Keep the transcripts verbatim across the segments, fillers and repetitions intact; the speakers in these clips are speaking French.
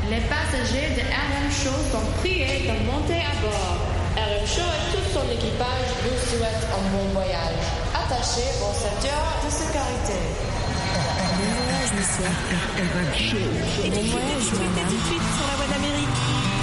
Les passagers de R M Show sont priés de monter à bord. R M Show et tout son équipage vous souhaitent un bon voyage. Attachez vos ceintures de sécurité. Bon voyage, monsieur. R M Show. Et bon voyage, madame. Tout de suite sur la voie d'Amérique.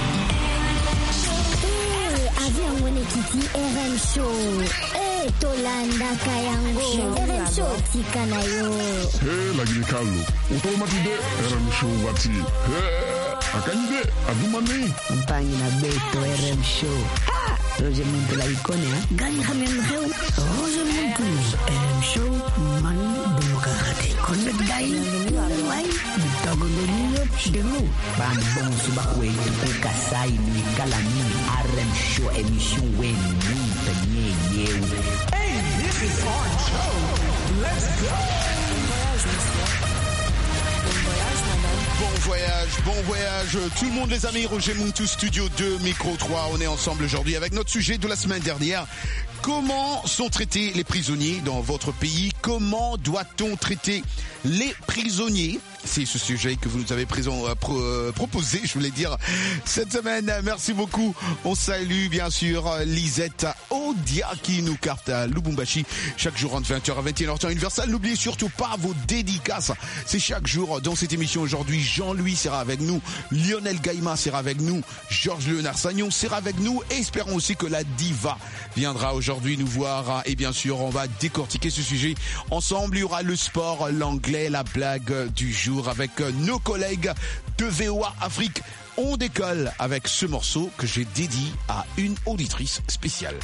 Eh, avion mwenye kiti R M Show. Eh, Tolanda Kayango. R M Show tika na yo. Hey, lagi Carlo. Utomatide R M Show wati. Hey, akanyide adumani. Mpangi na beto R M Show. Ha! Roger Muntu la ikone ha. Gani khamem kheu. Roger Muntu. R M Show man demokrate. Connect dai. Wai. Bitago ndonyo demo. Ban bon suba kwetu kukasai ni kalani R M Show emission wen ni penye yeu. Hey, this is our show. Let's go. Bon voyage, bon voyage, tout le monde les amis, Roger Muntu, Studio deux, Micro trois, on est ensemble aujourd'hui avec notre sujet de la semaine dernière. Comment sont traités les prisonniers dans votre pays? Comment doit-on traiter les prisonniers? C'est ce sujet que vous nous avez présent, euh, pro, euh, proposé, je voulais dire, cette semaine. Merci beaucoup. On salue bien sûr Lisette Odia qui nous carte à Lubumbashi chaque jour entre vingt heures à vingt et une heures temps universel. N'oubliez surtout pas vos dédicaces. C'est chaque jour dans cette émission aujourd'hui. Jean-Louis sera avec nous, Lionel Gaïma sera avec nous, Georges Léonard Sagnon sera avec nous et espérons aussi que la diva viendra aujourd'hui nous voir. Et bien sûr, on va décortiquer ce sujet ensemble. Il y aura le sport, l'anglais, la blague du jour avec nos collègues de V O A Afrique. On décolle avec ce morceau que j'ai dédié à une auditrice spéciale.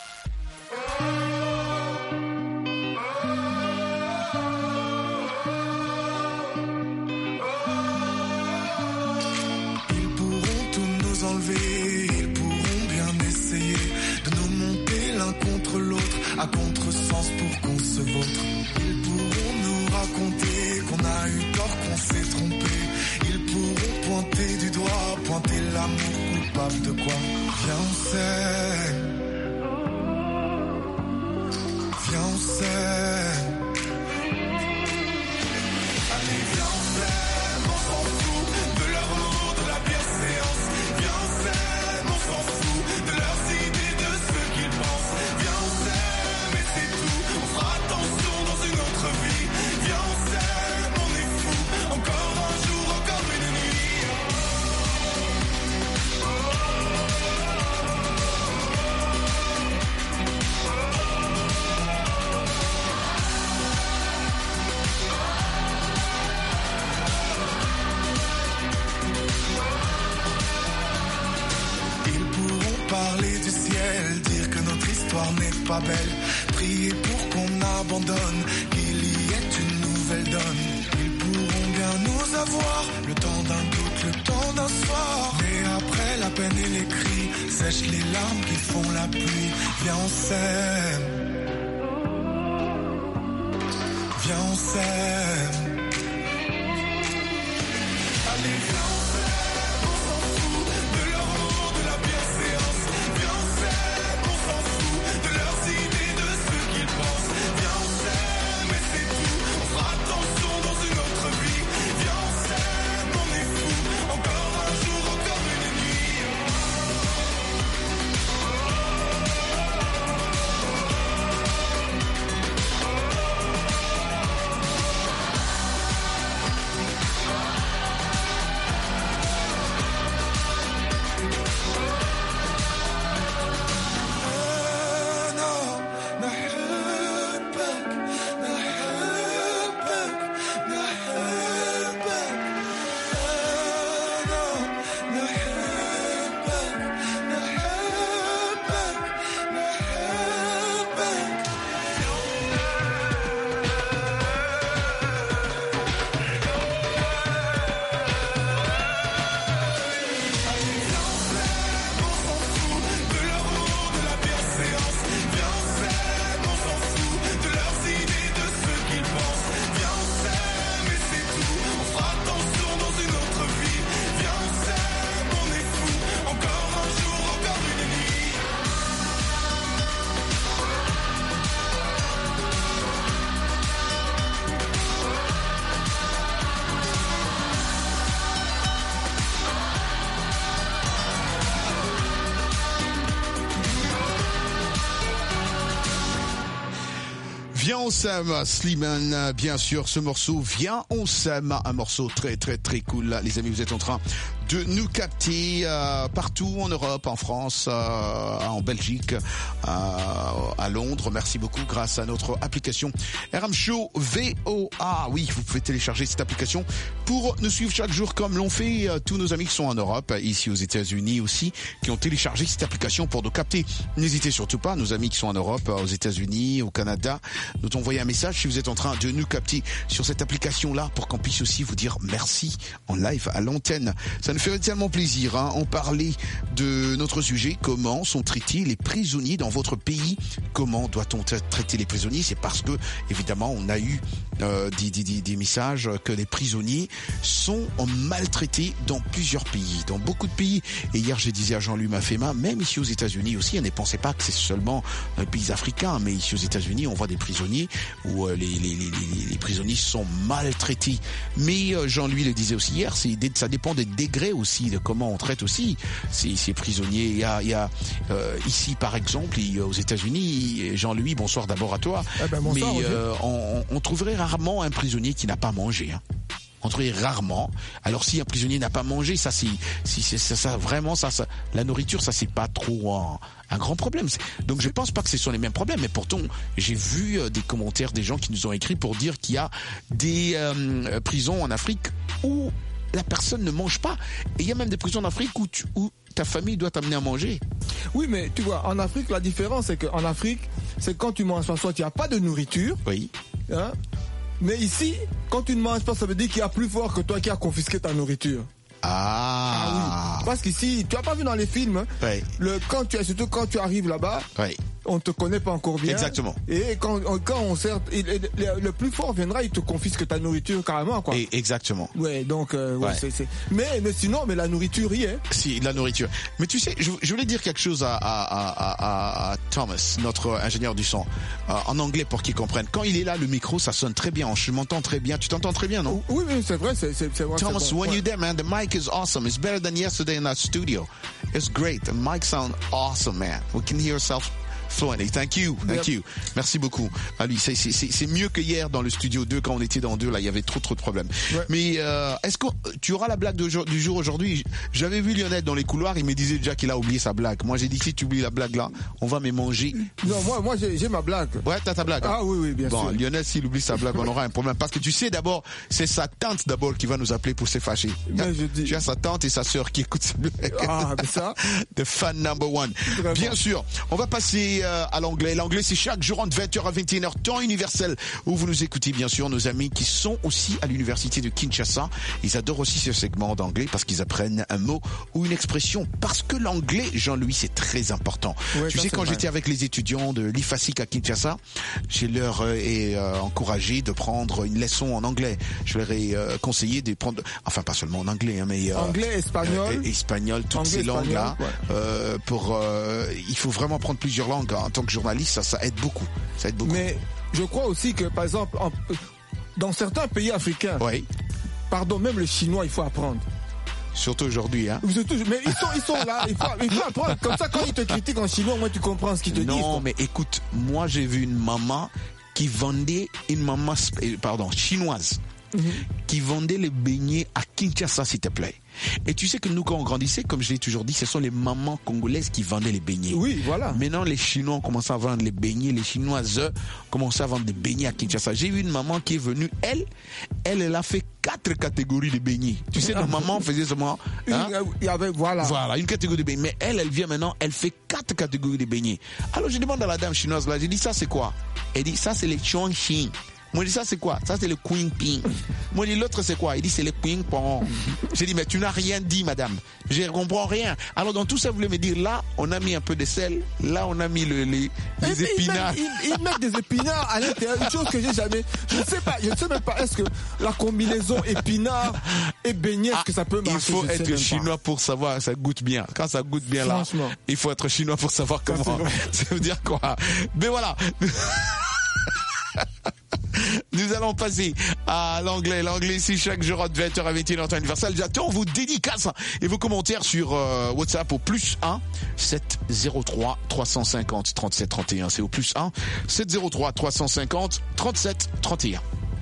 Ils pourront tout nous enlever, ils pourront bien essayer de nous monter l'un contre l'autre à contresens pour qu'on se vautre. Ils pourront nous raconter qu'on a eu tort, qu'on s'est trompé. Ils pourront pointer du doigt, pointer l'amour coupable de quoi. Viens on s'aime, viens on s'aime. Allez viens on s'aime, on s'en fout de leur mot, de la bienséance. Viens on s'aime, on s'en fout de leurs idées, de ce qu'ils pensent. Viens on s'aime et c'est tout, on fera attention dans une autre vie. Viens on s'aime, on est fou, encore un jour, encore une nuit. Ils pourront parler du ciel, dire que notre histoire n'est pas belle, prier pour qu'on abandonne, qu'il y ait une nouvelle donne. Ils pourront bien nous avoir, le temps d'un doute, le temps d'un soir. Mais après la peine et les cris, sèchent les larmes qui font la pluie. Viens on s'aime, viens on s'aime. Allez viens on s'aime, on s'en fout de leur mot, de la bienséance. Viens on s'aime, on s'en fout de leurs idées, de ce qu'ils pensent. Viens on s'aime et c'est tout, on fera attention dans une autre vie. Viens on s'aime, on est fou, encore un jour, encore une nuit. Viens on s'aime, Slimane, bien sûr, ce morceau, Viens on s'aime, un morceau très très très cool. Là, les amis, vous êtes en train de nous capter euh, partout en Europe, en France, euh, en Belgique, euh, à Londres. Merci beaucoup grâce à notre application R M Show V O A. Oui, vous pouvez télécharger cette application pour nous suivre chaque jour comme l'ont fait euh, tous nos amis qui sont en Europe, ici aux États-Unis aussi, qui ont téléchargé cette application pour nous capter. N'hésitez surtout pas, nos amis qui sont en Europe, aux États-Unis, au Canada, nous envoyer un message si vous êtes en train de nous capter sur cette application-là pour qu'on puisse aussi vous dire merci en live à l'antenne. Ça nous fait tellement plaisir. Hein. On parlait de notre sujet, comment sont traités les prisonniers dans votre pays. Comment doit-on traiter les prisonniers? C'est parce que, évidemment, on a eu euh, des, des, des messages que les prisonniers sont maltraités dans plusieurs pays, dans beaucoup de pays. Et hier, je disais à Jean-Louis Mafema, même ici aux États-Unis aussi, on ne pensait pas que c'est seulement les pays africains, mais ici aux États-Unis, on voit des prisonniers où euh, les, les, les, les prisonniers sont maltraités. Mais euh, Jean-Louis le disait aussi hier, c'est, ça dépend des degrés aussi, de comment on traite aussi ces, ces prisonniers. Il y a, il y a euh, ici, par exemple, il, aux États-Unis, Jean-Louis, bonsoir d'abord à toi. Eh ben, bonsoir, mais euh, on, on trouverait rarement un prisonnier qui n'a pas mangé. Hein. On trouverait rarement. Alors si un prisonnier n'a pas mangé, ça c'est, si c'est ça, ça vraiment ça, ça, la nourriture, ça c'est pas trop un, un grand problème. Donc je pense pas que ce sont les mêmes problèmes, mais pourtant j'ai vu euh, des commentaires des gens qui nous ont écrit pour dire qu'il y a des euh, prisons en Afrique où la personne ne mange pas. Et il y a même des prisons en Afrique où, tu, où ta famille doit t'amener à manger. Oui, mais tu vois, en Afrique, la différence, c'est qu'en Afrique, c'est quand tu manges pas, soit il n'y a pas de nourriture. Oui. Hein, mais ici, quand tu ne manges pas, ça veut dire qu'il y a plus fort que toi qui a confisqué ta nourriture. Ah, ah oui. Parce qu'ici, tu n'as pas vu dans les films, hein, oui. le, quand tu, surtout quand tu arrives là-bas, oui. on te connaît pas encore bien. Exactement. Et quand, quand on sert, il, le, le plus fort viendra, il te confisque ta nourriture carrément, quoi. Et exactement. Ouais, donc, euh, ouais, ouais. C'est, c'est... Mais, mais sinon, mais la nourriture, y est. Si, la nourriture. Mais tu sais, je, je voulais dire quelque chose à, à, à, à Thomas, notre ingénieur du son, euh, en anglais pour qu'il comprenne. Quand il est là, le micro, ça sonne très bien. Je m'entends très bien. Tu t'entends très bien, non? Oui, oui, c'est vrai, c'est, c'est, c'est vrai. Thomas, c'est bon, when ouais. you're there, man, the mic is awesome. It's better than yesterday in our studio. It's great. The mic sound awesome, man. We can hear ourselves fluently. Thank you, thank you. Merci beaucoup. Ah, lui, c'est, c'est, c'est mieux que hier dans le studio deux quand on était dans deux. Là, il y avait trop, trop de problèmes. Ouais. Mais euh, est-ce que tu auras la blague de, du jour aujourd'hui? J'avais vu Lionel dans les couloirs. Il me disait déjà qu'il a oublié sa blague. Moi, j'ai dit si tu oublies la blague là, on va me manger. Non, moi, moi, j'ai, j'ai ma blague. Ouais, t'as ta blague. Ah hein? oui, oui, bien bon, sûr. Bon, Lionel, s'il oublie sa blague, on aura un problème parce que tu sais d'abord, c'est sa tante d'abord qui va nous appeler pour se fâcher. Mais je dis... Tu as sa tante et sa sœur qui écoutent sa blague. Ah, mais ça. The fan number one. Vraiment. Bien sûr. On va passer euh, à l'anglais. L'anglais, c'est chaque jour entre vingt heures à vingt et une heures, temps universel, où vous nous écoutez, bien sûr, nos amis qui sont aussi à l'université de Kinshasa. Ils adorent aussi ce segment d'anglais parce qu'ils apprennent un mot ou une expression. Parce que l'anglais, Jean-Louis, c'est très important. Ouais, tu sais, quand vrai. j'étais avec les étudiants de l'I F A S I C à Kinshasa, je leur ai euh, encouragé de prendre une leçon en anglais. Je leur ai euh, conseillé de prendre, enfin pas seulement en anglais, hein, mais... Euh, anglais, espagnol. Euh, espagnol, toutes anglais, ces langues-là. Ouais. Euh, pour, euh, il faut vraiment prendre plusieurs langues. En tant que journaliste, ça, ça aide beaucoup. Ça aide beaucoup. Mais je crois aussi que, par exemple, en, dans certains pays africains, oui. pardon, même le chinois, il faut apprendre. Surtout aujourd'hui, hein. Surtout, mais ils sont, ils sont là, il faut, il faut apprendre. Comme ça, quand ils te critiquent en chinois, moi, tu comprends ce qu'ils te non, disent. Non, mais écoute, moi, j'ai vu une maman qui vendait, une maman, pardon, chinoise, mm-hmm. qui vendait les beignets à Kinshasa, s'il te plaît. Et tu sais que nous, quand on grandissait, comme je l'ai toujours dit, ce sont les mamans congolaises qui vendaient les beignets. Oui, voilà. Maintenant, les Chinois ont commencé à vendre les beignets. Les Chinoises ont commencé à vendre des beignets à Kinshasa. J'ai eu une maman qui est venue, elle, elle, elle a fait quatre catégories de beignets. Tu sais, nos mamans faisaient seulement... Hein? Il y avait, voilà. Voilà, une catégorie de beignets. Mais elle, elle vient maintenant, elle fait quatre catégories de beignets. Alors, je demande à la dame chinoise, là, j'ai dit, ça, c'est quoi? Elle dit, ça, c'est les Chongqing. Moi, je dis, ça, c'est quoi? Ça, c'est le Queen Ping. Moi, je dis, l'autre, c'est quoi? Il dit, c'est le Queen Pong. J'ai dit, mais tu n'as rien dit, madame. Je ne comprends rien. Alors, dans tout ça, vous voulez me dire, là, on a mis un peu de sel. Là, on a mis le, les, les épinards. Ils mettent, ils mettent des épinards à l'intérieur. Une chose que j'ai jamais. Je ne sais pas, je ne sais même pas, est-ce que la combinaison épinards et beignet, est-ce que ça peut marcher? Il faut être chinois pour savoir, ça goûte bien. Quand ça goûte bien, là, il faut être chinois pour savoir comment. Ça veut dire quoi? Mais voilà. Nous allons passer à l'anglais. L'anglais, c'est chaque jour de vingt heures à vingt et une heures temps universel. J'attends vos dédicaces et vos commentaires sur euh, WhatsApp au plus un sept zéro trois trois cent cinquante trente-sept trente et un. C'est au plus un sept zéro trois trois cent cinquante trente-sept trente et un.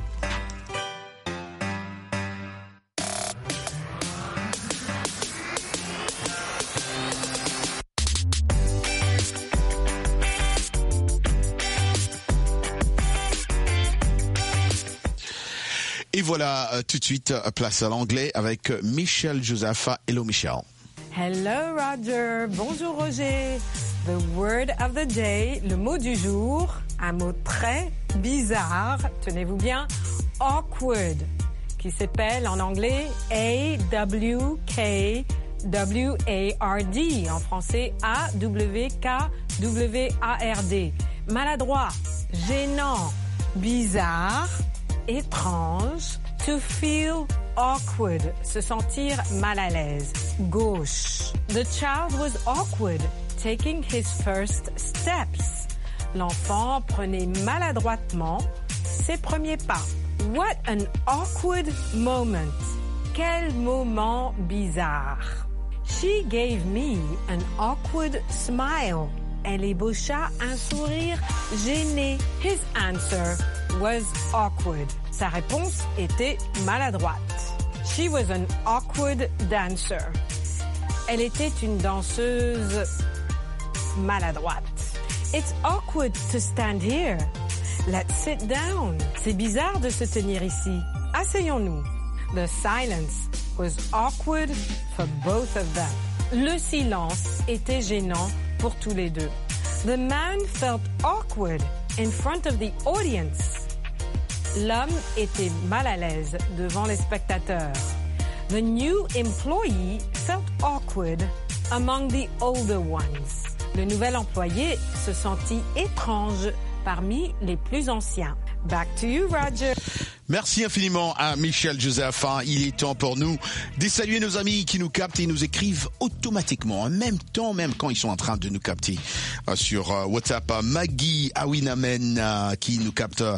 Et voilà, euh, tout de suite, euh, place à l'anglais avec euh, Michel Josepha. Hello Michel. Hello Roger. Bonjour Roger. The word of the day, le mot du jour, un mot très bizarre, tenez-vous bien, awkward, qui s'appelle en anglais A W K W A R D, en français A W K W A R D. Maladroit, gênant, bizarre, étrange, to feel awkward, se sentir mal à l'aise. Gauche. The child was awkward, taking his first steps. L'enfant prenait maladroitement ses premiers pas. What an awkward moment. Quel moment bizarre. She gave me an awkward smile. Elle ébaucha un sourire gêné. His answer was awkward. Sa réponse était maladroite. She was an awkward dancer. Elle était une danseuse maladroite. It's awkward to stand here. Let's sit down. C'est bizarre de se tenir ici. Asseyons-nous. The silence was awkward for both of them. Le silence était gênant pour tous les deux. The man felt awkward in front of the audience. L'homme était mal à l'aise devant les spectateurs. The new employee felt awkward among the older ones. Le nouvel employé se sentit étrange parmi les plus anciens. Back to you, Roger. Merci infiniment à Michel Josepha. Il est temps pour nous de saluer nos amis qui nous captent et nous écrivent automatiquement, en même temps, même quand ils sont en train de nous capter euh, sur euh, WhatsApp. Maggie Awinamen euh, qui nous capte euh,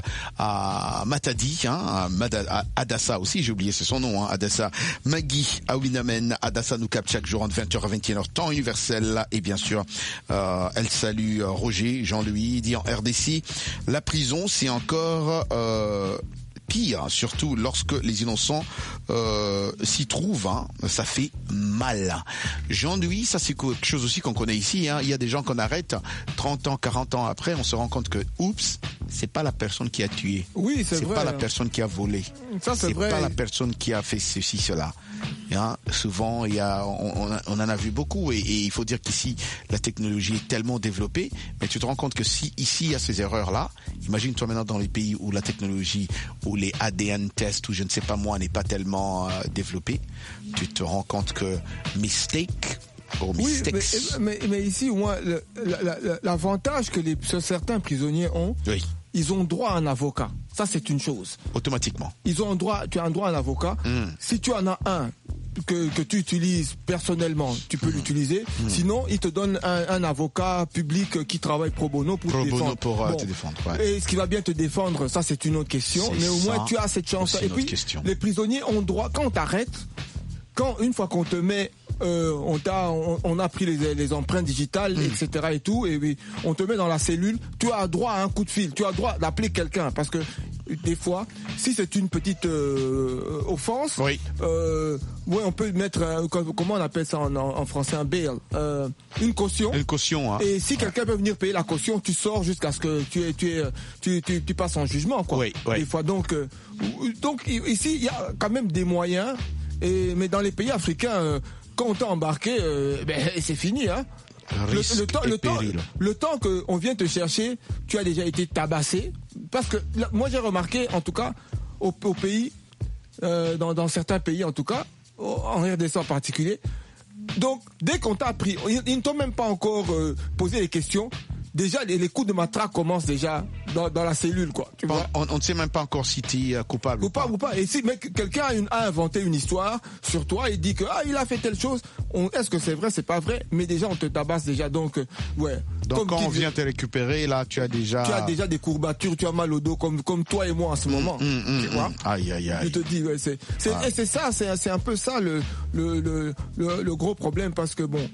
à Matadi, hein, à, Mada, à Adassa aussi, j'ai oublié, c'est son nom, hein, Adassa. Maggie Awinamen, Adassa nous capte chaque jour entre vingt heures à vingt et une heures temps universel. Et bien sûr, euh, elle salue euh, Roger, Jean-Louis, dit en R D C, la prison c'est encore... Euh, pire, surtout lorsque les innocents euh, s'y trouvent, hein, ça fait mal. Jean-Louis, ça c'est quelque chose aussi qu'on connaît ici, hein. Il y a des gens qu'on arrête trente ans, quarante ans après, on se rend compte que, oups, c'est pas la personne qui a tué. Oui, c'est, c'est vrai. C'est pas la personne qui a volé. Ça, c'est, c'est vrai. pas la personne qui a fait ceci, cela. Hein, souvent, il y a, on, on en a vu beaucoup et, et il faut dire qu'ici, la technologie est tellement développée, mais tu te rends compte que si ici il y a ces erreurs-là, imagine-toi maintenant dans les pays où la technologie, où les A D N tests, ou je ne sais pas moi, n'est pas tellement euh, développée, tu te rends compte que mistake or mistakes. Oui, mais, mais, mais ici, au moins, le, la, la, l'avantage que les, certains prisonniers ont, oui. Ils ont droit à un avocat. Ça, c'est une chose. Automatiquement. Ils ont un droit, tu as un droit à un avocat. Mm. Si tu en as un que, que tu utilises personnellement, tu peux mm. l'utiliser. Mm. Sinon, ils te donnent un, un avocat public qui travaille pro bono pour pro te défendre. Bono pour bon. te défendre. Ouais. Et ce qui va bien te défendre, ça, c'est une autre question. C'est Mais au moins, ça. tu as cette chance. Et puis, question. Les prisonniers ont droit, quand on t'arrête, quand une fois qu'on te met Euh, on, t'a, on, on a pris les, les empreintes digitales, mmh. et cetera et tout, et oui, on te met dans la cellule, tu as droit à un coup de fil, tu as droit d'appeler quelqu'un, parce que des fois, si c'est une petite euh, offense, oui. euh, ouais, on peut mettre, un, comment on appelle ça en, en français, un bail, euh, une caution. Une caution, hein. Et si quelqu'un peut venir payer la caution, tu sors jusqu'à ce que tu, es, tu, es, tu, tu, tu passes en jugement, quoi. Oui, oui. Des fois, donc, euh, donc ici, il y a quand même des moyens, et, mais dans les pays africains, euh, quand on t'a embarqué, euh, ben, c'est fini, hein. Le, le, temps, le, temps, le temps qu'on vient te chercher, tu as déjà été tabassé. Parce que là, moi j'ai remarqué, en tout cas, au, au pays, euh, dans, dans certains pays en tout cas, en R D C en particulier. Donc, dès qu'on t'a pris, ils, ils ne t'ont même pas encore euh, posé les questions. déjà les, les coups de matraque commencent déjà dans, dans la cellule, quoi. Tu vois. On, on ne sait même pas encore si tu es coupable. Coupable ou pas. Ou pas. Et si mais quelqu'un a, une, a inventé une histoire sur toi et dit que ah il a fait telle chose, on, est-ce que c'est vrai, c'est pas vrai, mais déjà on te tabasse déjà, donc euh, ouais. Donc comme quand on dis, vient te récupérer, là tu as déjà. Tu as déjà des courbatures, tu as mal au dos comme comme toi et moi en ce moment. Mmh, mmh, tu vois. Mmh. Aïe aïe aïe. Je te dis, ouais, c'est c'est ah. et c'est ça, c'est c'est un peu ça le le le le, le gros problème, parce que bon,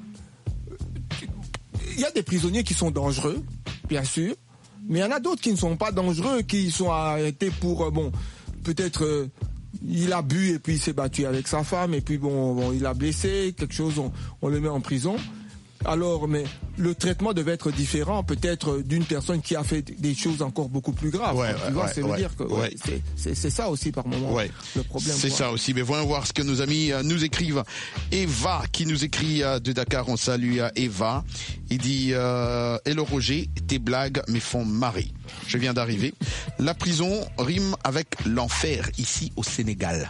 il y a des prisonniers qui sont dangereux, bien sûr, mais il y en a d'autres qui ne sont pas dangereux, qui sont arrêtés pour euh, bon, peut-être euh, il a bu et puis il s'est battu avec sa femme et puis bon, bon il a blessé quelque chose, on, on le met en prison. Alors, mais le traitement devait être différent, peut-être d'une personne qui a fait des choses encore beaucoup plus graves. Ouais, tu ouais, vois, ouais, ça veut ouais, dire que ouais, ouais. c'est, c'est, c'est ça aussi par moment ouais. le problème. C'est quoi. ça aussi. Mais voyons voir ce que nos amis euh, nous écrivent. Eva qui nous écrit euh, de Dakar, on salue euh, Eva. Il dit euh, hello Roger, tes blagues me font marrer. Je viens d'arriver. La prison rime avec l'enfer ici au Sénégal.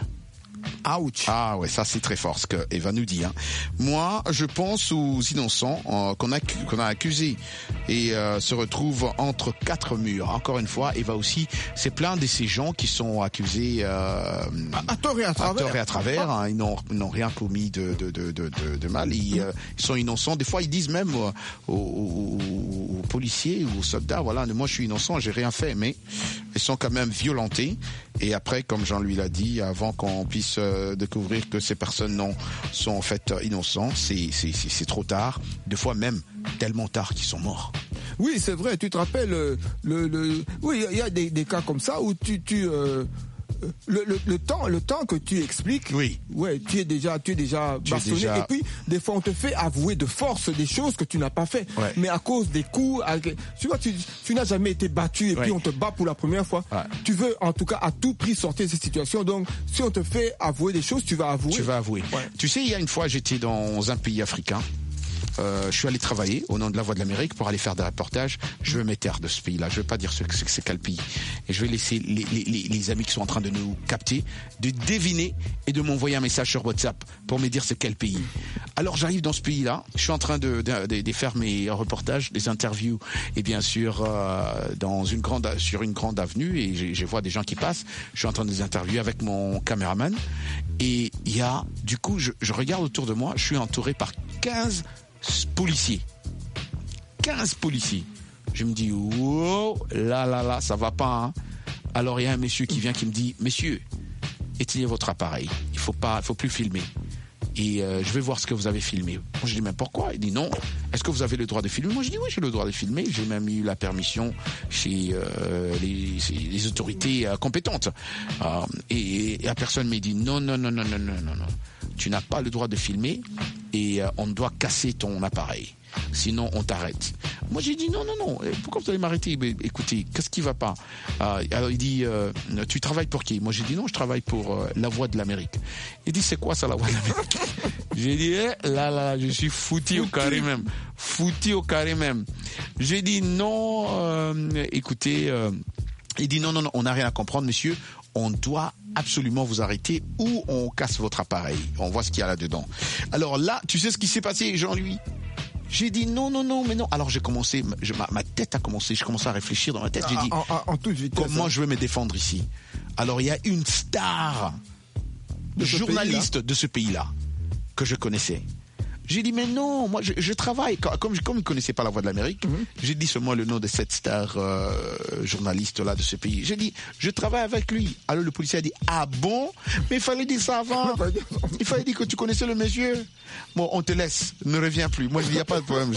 Ouch. Ah ouais, ça c'est très fort ce que Eva nous dit. Hein. Moi, je pense aux innocents euh, qu'on a qu'on a accusés et euh, se retrouvent entre quatre murs. Encore une fois, Eva aussi, c'est plein de ces gens qui sont accusés euh, à, à tort et à travers. À tort et à travers. Hein. Ils n'ont ils n'ont rien commis de de de de, de, de mal. Ils, euh, ils sont innocents. Des fois, ils disent même aux, aux, aux, aux policiers ou aux soldats, voilà, moi je suis innocent, j'ai rien fait, mais ils sont quand même violentés. Et après, comme Jean lui l'a dit, avant qu'on puisse euh, découvrir que ces personnes non, sont en fait euh, innocents, c'est, c'est, c'est, c'est trop tard. Des fois même tellement tard qu'ils sont morts. Oui, c'est vrai. Tu te rappelles le, le, le... oui, il y a des, des cas comme ça où tu, tu euh... Le, le, le temps, le temps que tu expliques, oui, ouais, tu es déjà, tu es déjà tu bastonné. Es déjà... Et puis, des fois, on te fait avouer de force des choses que tu n'as pas fait. Ouais. Mais à cause des coups, à... tu vois, tu, tu n'as jamais été battu et ouais. puis on te bat pour la première fois. Ouais. Tu veux, en tout cas, à tout prix sortir de cette situation. Donc, si on te fait avouer des choses, tu vas avouer. Tu vas avouer. Ouais. Tu sais, il y a une fois, j'étais dans un pays africain. Euh, je suis allé travailler au nom de la Voix de l'Amérique pour aller faire des reportages. Je veux m'éteindre de ce pays-là. Je veux pas dire ce que c'est, c'est quel pays. Et je vais laisser les, les, les, les amis qui sont en train de nous capter de deviner et de m'envoyer un message sur WhatsApp pour me dire c'est quel pays. Alors j'arrive dans ce pays-là. Je suis en train de, de, de, de faire mes reportages, des interviews et bien sûr euh, dans une grande sur une grande avenue et je, je vois des gens qui passent. Je suis en train de les interviewer avec mon caméraman et il y a du coup je, je regarde autour de moi. Je suis entouré par quinze policiers. quinze policiers. Je me dis, wow, là, là, là, ça va pas, hein. Alors, il y a un monsieur qui vient qui me dit, messieurs, éteignez votre appareil. Il faut pas, il faut plus filmer. Et euh, je vais voir ce que vous avez filmé. Moi, je dis, mais pourquoi? Il dit, non. Est-ce que vous avez le droit de filmer? Moi, je dis, oui, j'ai le droit de filmer. J'ai même eu la permission chez euh, les, les autorités euh, compétentes. Euh, et, et la personne m'a dit, non, non, non, non, non, non, non, non. Tu n'as pas le droit de filmer et euh, on doit casser ton appareil. Sinon, on t'arrête. Moi, j'ai dit non, non, non. Pourquoi vous allez m'arrêter? Mais, écoutez, qu'est-ce qui va pas? euh, Alors, il dit, euh, tu travailles pour qui? Moi, j'ai dit non, je travaille pour euh, la Voix de l'Amérique. Il dit, c'est quoi ça, la Voix de l'Amérique? J'ai dit, eh, là, là, je suis foutu au carré même. Foutu au carré même. J'ai dit non, euh, écoutez, euh, il dit non, non, non, on n'a rien à comprendre, monsieur. On doit absolument vous arrêter ou on casse votre appareil. On voit ce qu'il y a là-dedans. Alors là, tu sais ce qui s'est passé, Jean-Louis? J'ai dit non, non, non, mais non. Alors j'ai commencé, je, ma, ma tête a commencé, j'ai commencé à réfléchir dans ma tête. J'ai dit, en, en, en toute vitesse, comment hein. je vais me défendre ici? Alors il y a une star, de journaliste de ce pays-là, que je connaissais. J'ai dit, mais non, moi je, je travaille. Comme, comme je ne connaissais pas la Voix de l'Amérique, mm-hmm. j'ai dit seulement le nom de cette star euh, journaliste-là de ce pays. J'ai dit, je travaille avec lui. Alors le policier a dit, ah bon? Mais il fallait dire ça avant. Il fallait dire que tu connaissais le monsieur. Bon, on te laisse, ne reviens plus. Moi je dis, il n'y a pas de problème.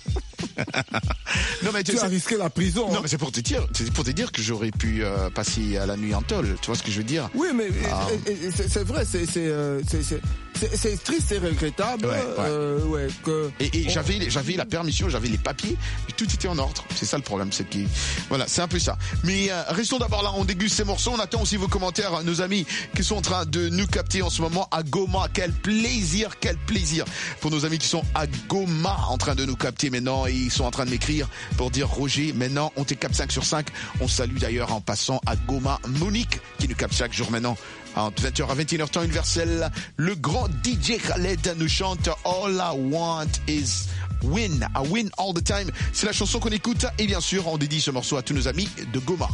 Non, mais tu, tu as risqué la prison. Non, hein. mais c'est pour te dire, c'est pour te dire que j'aurais pu euh, passer à la nuit en tôle. Tu vois ce que je veux dire? Oui, mais ah. et, et, c'est, c'est vrai, c'est, c'est, euh, c'est, c'est, c'est, c'est triste et regrettable. Ouais, ouais. Euh, ouais, que et et on... j'avais, j'avais la permission, j'avais les papiers, tout était en ordre. C'est ça le problème, c'est que voilà, c'est un peu ça. Mais euh, restons d'abord là, on déguste ces morceaux. On attend aussi vos commentaires, nos amis qui sont en train de nous capter en ce moment à Goma. Quel plaisir, quel plaisir pour nos amis qui sont à Goma en train de nous capter maintenant et ils sont en train de m'écrire pour dire Roger, maintenant on te capte cinq sur cinq. On salue d'ailleurs en passant à Goma Monique qui nous capte chaque jour maintenant entre vingt heures à vingt et une heures temps universel. Le grand D J Khaled nous chante All I Want Is Win, I win all the time. C'est la chanson qu'on écoute et bien sûr on dédie ce morceau à tous nos amis de Goma.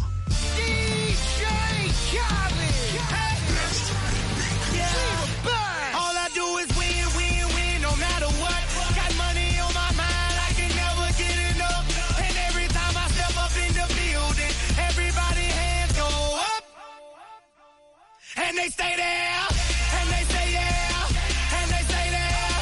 And they stay there, and they say yeah, and they say there.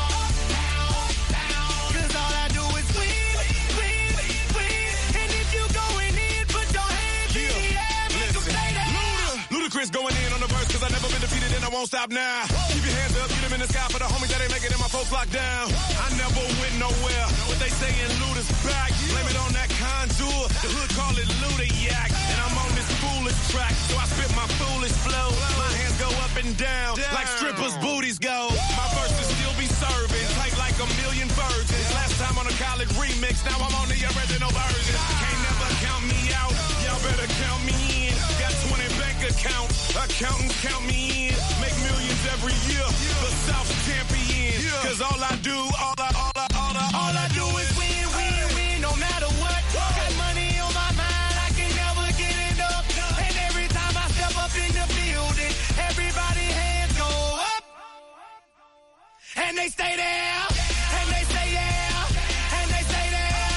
Cause all I do is win, win, win. And if you going in, put your hands in the air, make them stay there. Luda, Ludacris going in on the verse cause I never been defeated and I won't stop now. Keep your hands up, get them in the sky for the homies that ain't making it, my folks locked down. I never went nowhere, but they saying Luda's back. Blame it on that contour, the hood call it Luda Yak. And I'm on this foolish track, so I spit my foolish flow. My hands go up and down, down. Like strippers' booties go. My verses still be serving, tight like a million virgins. Last time on a college remix, now I'm on the original version. Can't never count me out, y'all better count me in. Got twenty bank accounts, accountants count me in. Make millions every year, the South's champion. Cause all I do, all I, all I, all I, all I do is win, win, win, no matter what. Got money on my mind, I can never get enough. And every time I step up in the building, everybody hands go up. And they stay there, and they say yeah, and they say there.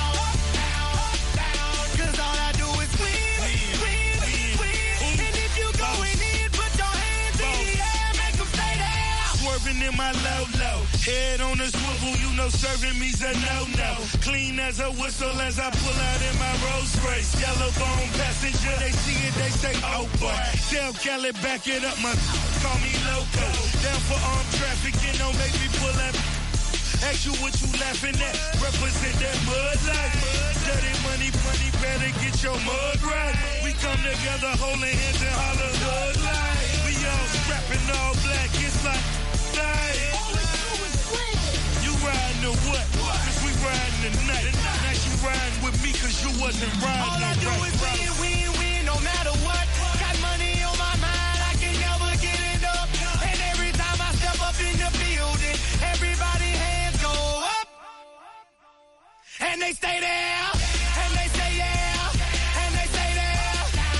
Cause all I do is win, win, win. And if you going in, put your hands in the air, make them stay there. Swerving in my low low, head on a swivel, you know serving me's a no-no. Clean as a whistle as I pull out in my Rolls Royce. Yellow bone passenger, they see it, they say, oh boy. Tell Cali, back it up, my call me loco. Down for armed trafficking, don't make me pull up. Ask you what you laughing at, represent that mud life. Dirty money, money, better get your mud right. We come together holding hands and holler hood life. We all strapping all black, it's like, like. You riding or what? Cause we riding tonight. Now you riding with me cause you wasn't riding. All I do right, is win, win, win, no matter what. Got money on my mind, I can never get enough. And every time I step up in the building, everybody hands go up. And they stay there, and they say yeah, and they say there.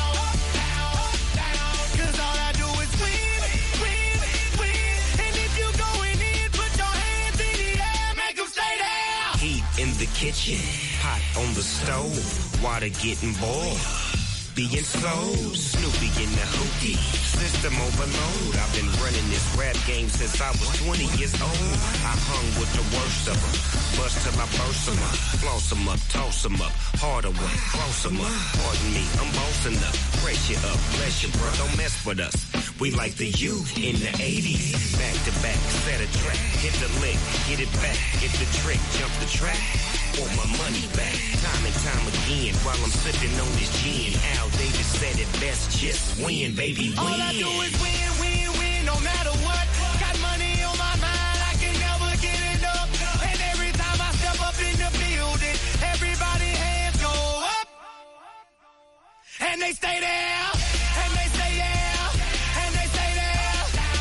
Cause all I do is win, win, win. And if you going in, put your hands in the air, make them stay there. Heat in the kitchen, hot on the stove, water getting boiled. Being slow, Snoopy in the hookie, system overload. I've been running this rap game since I was twenty years old. I hung with the worst of them, bust till I burst them up, floss them up, toss them up, harder way, close them up. Pardon me, I'm bossing up, brace you up, bless you, bro, don't mess with us. We like the youth in the eighties, back to back, set a track, hit the lick, get it back, get the trick, jump the track. Want my money back, time and time again, while I'm sipping on this gin. Al Davis said it best, just win, baby, win. All I do is win, win, win, no matter what. Got money on my mind, I can never get enough. And every time I step up in the building, everybody hands go up. And they stay there, and they say yeah, and they say there.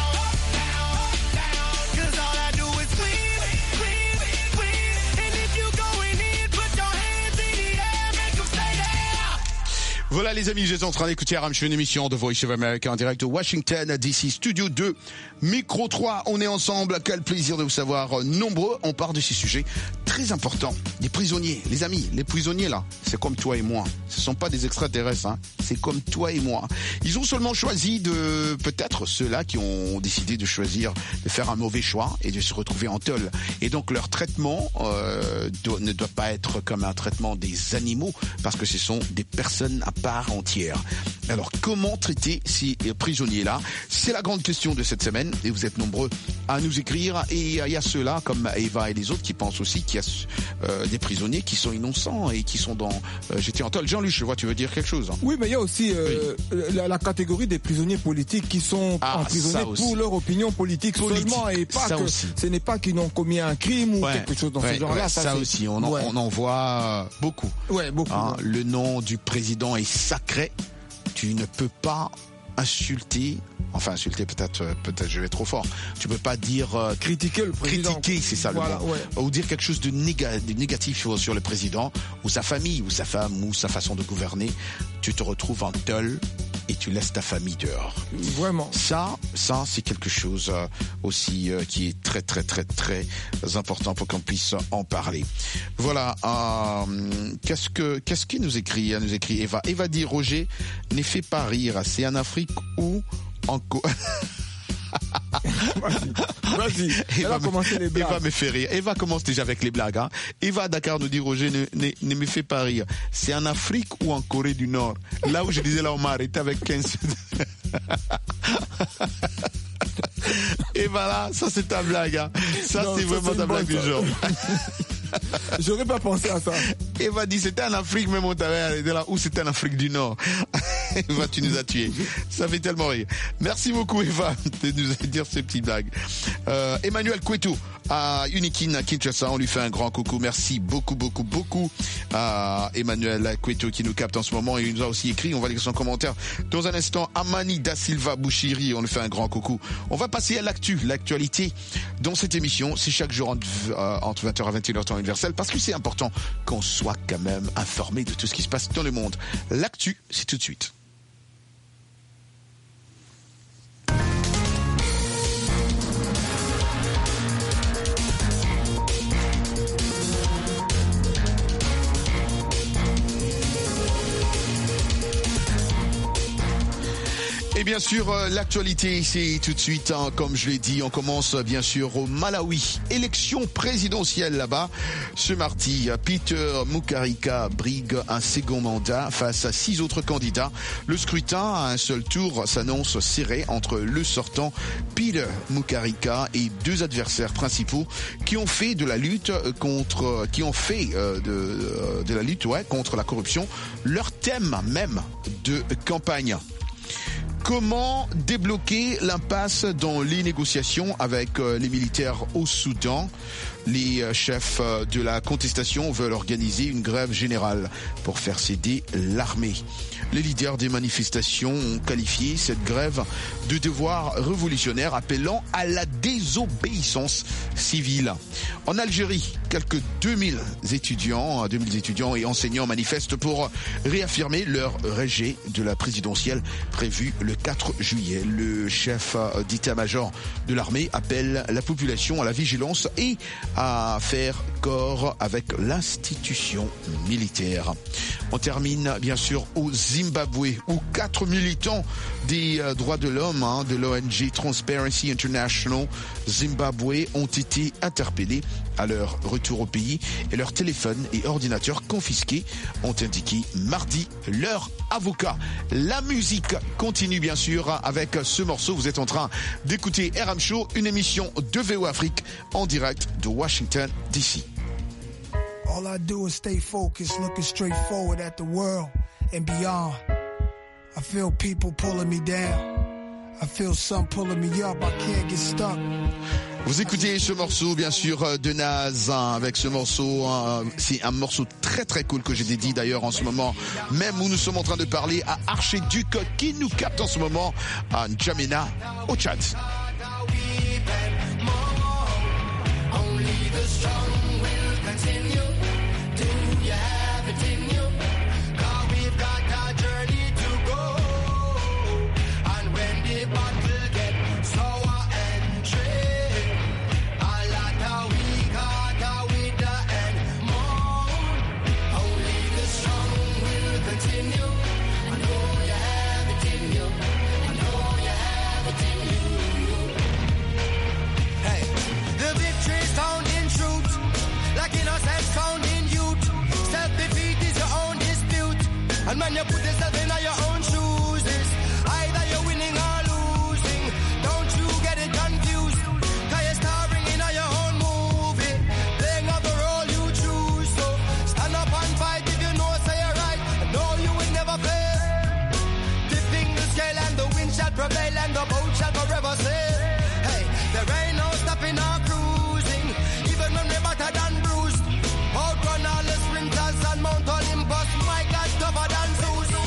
Cause all I do is win, win, win. And if you going in, put your hands in the air, make them stay there. Voilà les amis, j'étais en train d'écouter R M Show, une émission de Voice of America en direct de Washington D C, Studio deux, Micro trois. On est ensemble, quel plaisir de vous savoir nombreux. On part de ces sujets très importants. Les prisonniers, les amis, les prisonniers là, c'est comme toi et moi. Ce sont pas des extraterrestres, hein. C'est comme toi et moi. Ils ont seulement choisi de, peut-être ceux-là qui ont décidé de choisir de faire un mauvais choix et de se retrouver en tôle. Et donc leur traitement euh, doit, ne doit pas être comme un traitement des animaux parce que ce sont des personnes à part entière. Alors comment traiter ces prisonniers-là? C'est la grande question de cette semaine et vous êtes nombreux à nous écrire. Et il y a ceux-là comme Eva et les autres qui pensent aussi qu'il y a euh, des prisonniers qui sont innocents et qui sont dans euh, j'étais en tôle. Jean-Luc, je vois, tu veux dire quelque chose, hein? Oui, mais il y a aussi euh, oui. la, la catégorie des prisonniers politiques qui sont ah, emprisonnés pour leur opinion politique, politique seulement et pas ça que aussi. Ce n'est pas qu'ils n'ont commis un crime ou ouais, quelque chose dans ouais, ce genre-là. Ouais, ça, ça aussi, on en, ouais. on en voit beaucoup. Ouais, beaucoup. Hein, ouais. Le nom du président est sacré. Tu ne peux pas insulter. Enfin, insulter, peut-être, peut-être, je vais trop fort. Tu peux pas dire euh, critiquer le président. Critiquer, c'est ça voilà, le mot. Ouais. Ou dire quelque chose de, néga- de négatif sur, sur le président, ou sa famille, ou sa femme, ou sa façon de gouverner. Tu te retrouves en tôle et tu laisses ta famille dehors. Vraiment. Ça, ça, c'est quelque chose euh, aussi euh, qui est très, très, très, très important pour qu'on puisse en parler. Voilà. Euh, qu'est-ce que, qu'est-ce qui nous écrit? Elle nous écrit Eva. Eva dit Roger, ne fais pas rire. C'est en Afrique ou en Co- Vas-y, vas-y. Eva, commencer les blagues. Eva me fait rire. Eva commence déjà avec les blagues. Hein. Eva Dakar nous dit Roger, ne, ne, ne me fais pas rire. C'est en Afrique ou en Corée du Nord? Là où je disais là, on m'a arrêté avec quinze. Et voilà, ça c'est ta blague. Hein. Ça non, c'est ça, vraiment c'est ta blague bonne, du genre. J'aurais pas pensé à ça. Eva dit c'était en Afrique, même on t'avait arrêté là, ou c'était en Afrique du Nord. Eva, tu nous as tués. Ça fait tellement rire. Merci beaucoup Eva de nous dire ces petites blagues. Euh, Emmanuel Kwetu à Unikin à Kinshasa, on lui fait un grand coucou. Merci beaucoup, beaucoup, beaucoup à Emmanuel Kwetu qui nous capte en ce moment et il nous a aussi écrit, on va lire son commentaire dans un instant. Amani Da Silva Bouchiri, on lui fait un grand coucou. On va passer à l'actu, l'actualité dans cette émission. C'est chaque jour entre, euh, entre vingt heures et vingt et une heures temps universel parce que c'est important qu'on soit quand même informé de tout ce qui se passe dans le monde. L'actu, c'est tout de suite. Et bien sûr, euh, l'actualité, c'est tout de suite, hein, comme je l'ai dit, on commence bien sûr au Malawi. Élection présidentielle là-bas. Ce mardi, Peter Mutharika brigue un second mandat face à six autres candidats. Le scrutin à un seul tour s'annonce serré entre le sortant Peter Mutharika et deux adversaires principaux qui ont fait de la lutte contre, qui ont fait euh, de, de la lutte ouais, contre la corruption leur thème même de campagne. Comment débloquer l'impasse dans les négociations avec les militaires au Soudan? Les chefs de la contestation veulent organiser une grève générale pour faire céder l'armée. Les leaders des manifestations ont qualifié cette grève de devoir révolutionnaire, appelant à la désobéissance civile. En Algérie, quelques deux mille étudiants, deux mille étudiants et enseignants manifestent pour réaffirmer leur rejet de la présidentielle prévue le quatre juillet. Le chef d'état-major de l'armée appelle la population à la vigilance et à faire corps avec l'institution militaire. On termine bien sûr au Zimbabwe où quatre militants des euh, droits de l'homme hein, de l'O N G Transparency International Zimbabwe ont été interpellés à leur retour au pays et leurs téléphones et ordinateurs confisqués, ont indiqué mardi leurs avocats. La musique continue bien sûr avec ce morceau. Vous êtes en train d'écouter R M Show, une émission de V O Afrique en direct de Washington D C. All I do is stay focused, looking straight forward at the world and beyond. I feel people pulling me down. I feel some pulling me up. I can't get stuck. Vous écoutez ce morceau, bien sûr, de Naz, hein, avec ce morceau, hein, c'est un morceau très très cool que j'ai dédié d'ailleurs en ce moment, même où nous sommes en train de parler à Archiduc qui nous capte en ce moment à N'Djamena au Tchad. And when you put yourself in your own shoes, it's either you're winning or losing. Don't you get it confused? Cause you're starring in your own movie, playing out the role you choose. So stand up and fight if you know say you're right. And know you will never fail. Tipping the scale and the wind shall prevail and the boat shall forever sail. Hey, there ain't no stopping or cruising, even when we're battered and bruised. Outrun all the sprinters and Mount Olympus, my God, tougher than Zeus.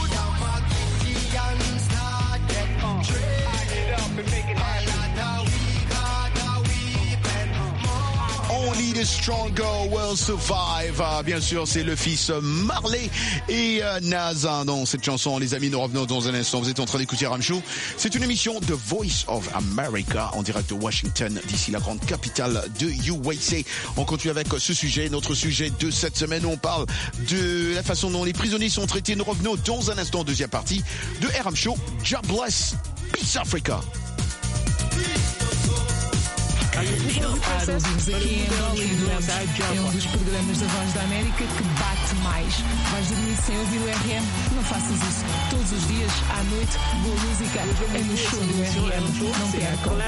Only the stronger will survive. Ah, bien sûr, c'est le fils Marley et euh, Nas dans cette chanson. Les amis, nous revenons dans un instant. Vous êtes en train d'écouter Ram Show. C'est une émission de Voice of America en direct de Washington, d'ici la grande capitale de U S A. On continue avec ce sujet, notre sujet de cette semaine où on parle de la façon dont les prisonniers sont traités. Nous revenons dans un instant, deuxième partie de Ram Show. God bless. Peace Africa. Para ouvirmos aqui em Hollywood, é um dos programas da Voz da América que bate mais. Vais dormir sem ouvir o R M? Não faças isso. Todos os dias, à noite, boa música é no show do R M. Não percam.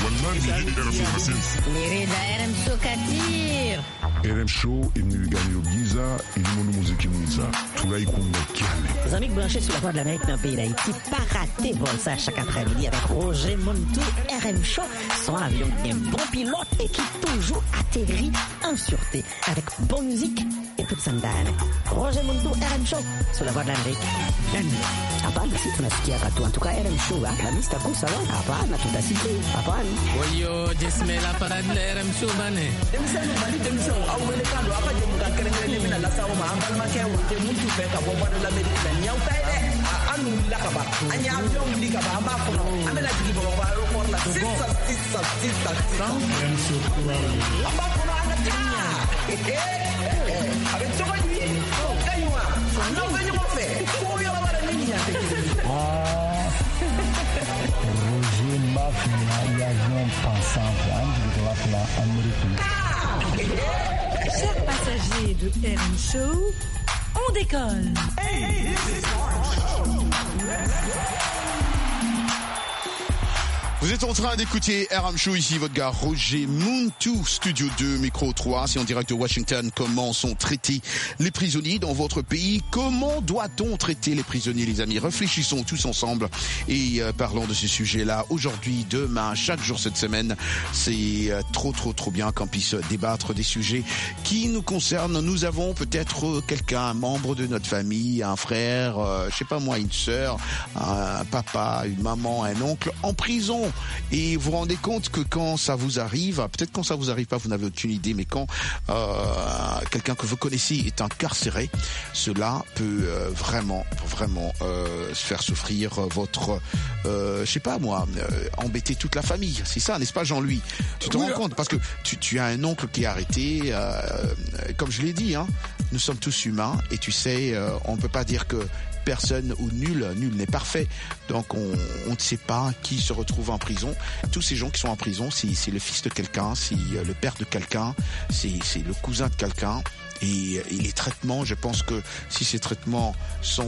Lirida R M Show Katir. R M Show imniliganyo giza ilimono muziki mwiza tunaikunga kiale. Les amis branchés sur la Voix de l'Amérique dans le pays d'Haïti, pas rater vol ça chaque après-midi avec Roger Montou, R M Show, son avion bien bon pilote et qui toujours atterrit en sûreté avec bonne musique et toute sandale. Roger Montou, R M Show, sur la Voix de l'Amérique. Hapana, si tunasikia katu. En tout cas, R M Show, la mista kusa wa. Hapana, tutasikia. Hapana. Wayo, jesmela parade la R M Show bane. Demisano bani demisano au wele kando apa je muka kerengere mina la sawo ma ambal ma kewo te mutu fe ka bo bado la medina nyaw tay de anu la ka ba anya avion li ka ba amba ko amela jigi bo ba ro ko la sisa sisa sisa R M Show amba ko na ana ta avec to ba ni oh kaywa no ba ni mo fe ko yo ba la ni ya te Roger Mafia y avion pensant de la Amérique. Chers passagers de R M Show, on décolle. Hey, this is R M Show. Vous êtes en train d'écouter R M Show, ici votre gars Roger Montou, Studio deux, Micro trois, c'est en direct de Washington. Comment sont traités les prisonniers dans votre pays? Comment doit-on traiter les prisonniers, les amis? Réfléchissons tous ensemble et euh, parlons de ce sujet-là aujourd'hui, demain, chaque jour cette semaine. C'est euh, trop, trop, trop bien qu'on puisse débattre des sujets qui nous concernent. Nous avons peut-être quelqu'un, un membre de notre famille, un frère, euh, je sais pas moi, une sœur, un papa, une maman, un oncle en prison. Et vous vous rendez compte que quand ça vous arrive, peut-être quand ça vous arrive pas, vous n'avez aucune idée, mais quand euh, quelqu'un que vous connaissez est incarcéré, cela peut euh, vraiment, vraiment euh, faire souffrir votre, euh, je sais pas moi, euh, embêter toute la famille. C'est ça, n'est-ce pas, Jean-Louis? Tu te oui, rends compte parce que tu, tu as un oncle qui est arrêté, euh, comme je l'ai dit, hein, nous sommes tous humains et tu sais, euh, on ne peut pas dire que personne ou nul, nul n'est parfait. Donc on, on ne sait pas qui se retrouve en prison. Tous ces gens qui sont en prison, c'est, c'est le fils de quelqu'un, c'est le père de quelqu'un, c'est, c'est le cousin de quelqu'un. Et, et les traitements, je pense que si ces traitements sont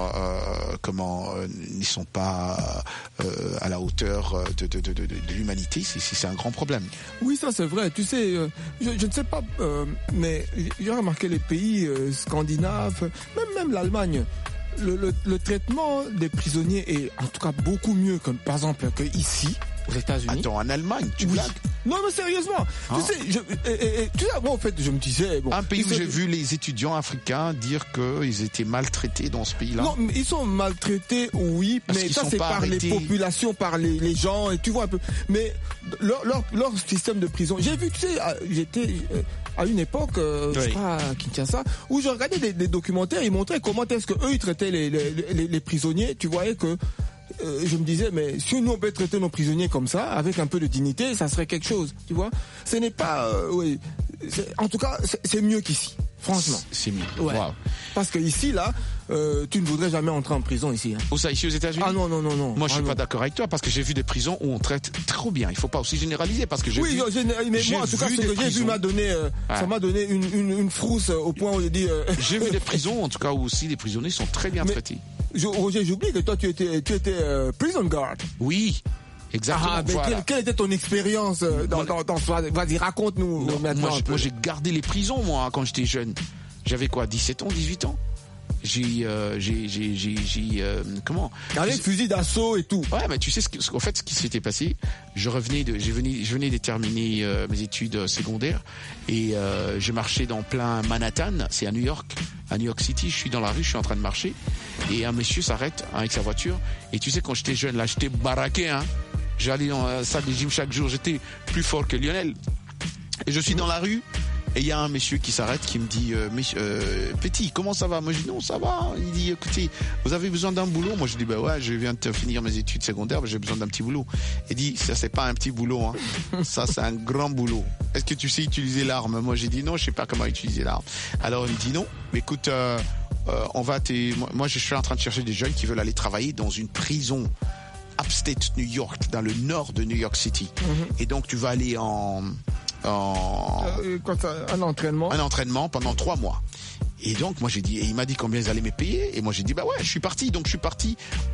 euh, comment euh, ne sont pas euh, à la hauteur de, de, de, de, de l'humanité, c'est, c'est un grand problème. Oui, ça c'est vrai. Tu sais, euh, je, je ne sais pas, euh, mais j'ai remarqué les pays euh, scandinaves, même même l'Allemagne. Le, le, le traitement des prisonniers est en tout cas beaucoup mieux que par exemple que ici aux États-Unis. Attends, en Allemagne, tu oui. blagues? Non mais sérieusement, ah. tu sais, je, et, et, tu sais, moi en fait, je me disais bon, un pays où j'ai vu les étudiants africains dire qu'ils étaient maltraités dans ce pays-là. Non, mais ils sont maltraités, oui, Parce mais ça c'est par arrêtés. les populations, par les, les gens, et tu vois un peu. Mais leur, leur, leur système de prison, j'ai vu, tu sais, j'étais à une époque, euh, oui. je crois à Kinshasa, où je regardais des, des documentaires, ils montraient comment est-ce que eux ils traitaient les, les, les, les prisonniers. Tu voyais que Euh, je me disais, mais si nous on peut traiter nos prisonniers comme ça, avec un peu de dignité, ça serait quelque chose, tu vois. Ce n'est pas, euh, oui, c'est, en tout cas, c'est, c'est mieux qu'ici, franchement. C'est mieux. Ouais. Wow. Parce que ici, là, euh, tu ne voudrais jamais entrer en prison ici. Hein. Où ça, ici aux États-Unis? Ah non, non, non, non. Moi, je suis ah, pas non. d'accord avec toi parce que j'ai vu des prisons où on traite trop bien. Il faut pas aussi généraliser parce que j'ai oui, vu. Oui, mais moi, en tout cas, ce que j'ai vu m'a donné, euh, ouais. ça m'a donné une, une, une frousse au point où je dis. Euh... J'ai vu des prisons, en tout cas, où aussi les prisonniers sont très bien mais, traités. Je, Roger, j'oublie que toi, tu étais, tu étais euh, prison guard. Oui. Exactement. Ah, mais voilà. quelle, quelle était ton expérience dans, dans, dans, vas-y, raconte-nous non, maintenant. Moi, moi, j'ai gardé les prisons, moi, quand j'étais jeune. J'avais quoi, dix-sept ans, dix-huit ans? J'ai, euh, j'ai, j'ai, j'ai, j'ai euh, comment? Avec fusil d'assaut et tout. Ouais, mais tu sais ce que, en fait, ce qui s'était passé. Je revenais de, j'ai venu, je venais de terminer euh, mes études secondaires et euh, je marchais dans plein Manhattan, c'est à New York, à New York City. Je suis dans la rue, je suis en train de marcher et un monsieur s'arrête hein, avec sa voiture. Et tu sais, quand j'étais jeune, là, j'étais baraqué, hein. J'allais dans la salle de gym chaque jour, j'étais plus fort que Lionel. Et je suis dans la rue. Et il y a un monsieur qui s'arrête, qui me dit euh, euh, Petit, comment ça va? Moi je dis non, ça va. Il dit écoutez, vous avez besoin d'un boulot? Moi je dis bah ouais, je viens de finir mes études secondaires, j'ai besoin d'un petit boulot. Il dit ça c'est pas un petit boulot, hein. Ça c'est un grand boulot. Est-ce que tu sais utiliser l'arme? Moi j'ai dit non, je sais pas comment utiliser l'arme. Alors il me dit non, mais écoute, euh, euh, on va t'es... moi je suis en train de chercher des jeunes qui veulent aller travailler dans une prison upstate New York, dans le nord de New York City. Mm-hmm. Et donc tu vas aller en En... Euh, quand ça, un entraînement un entraînement pendant trois mois. Et donc moi j'ai dit, et il m'a dit combien ils allaient me payer, et moi j'ai dit bah ouais, je suis parti. Donc je suis parti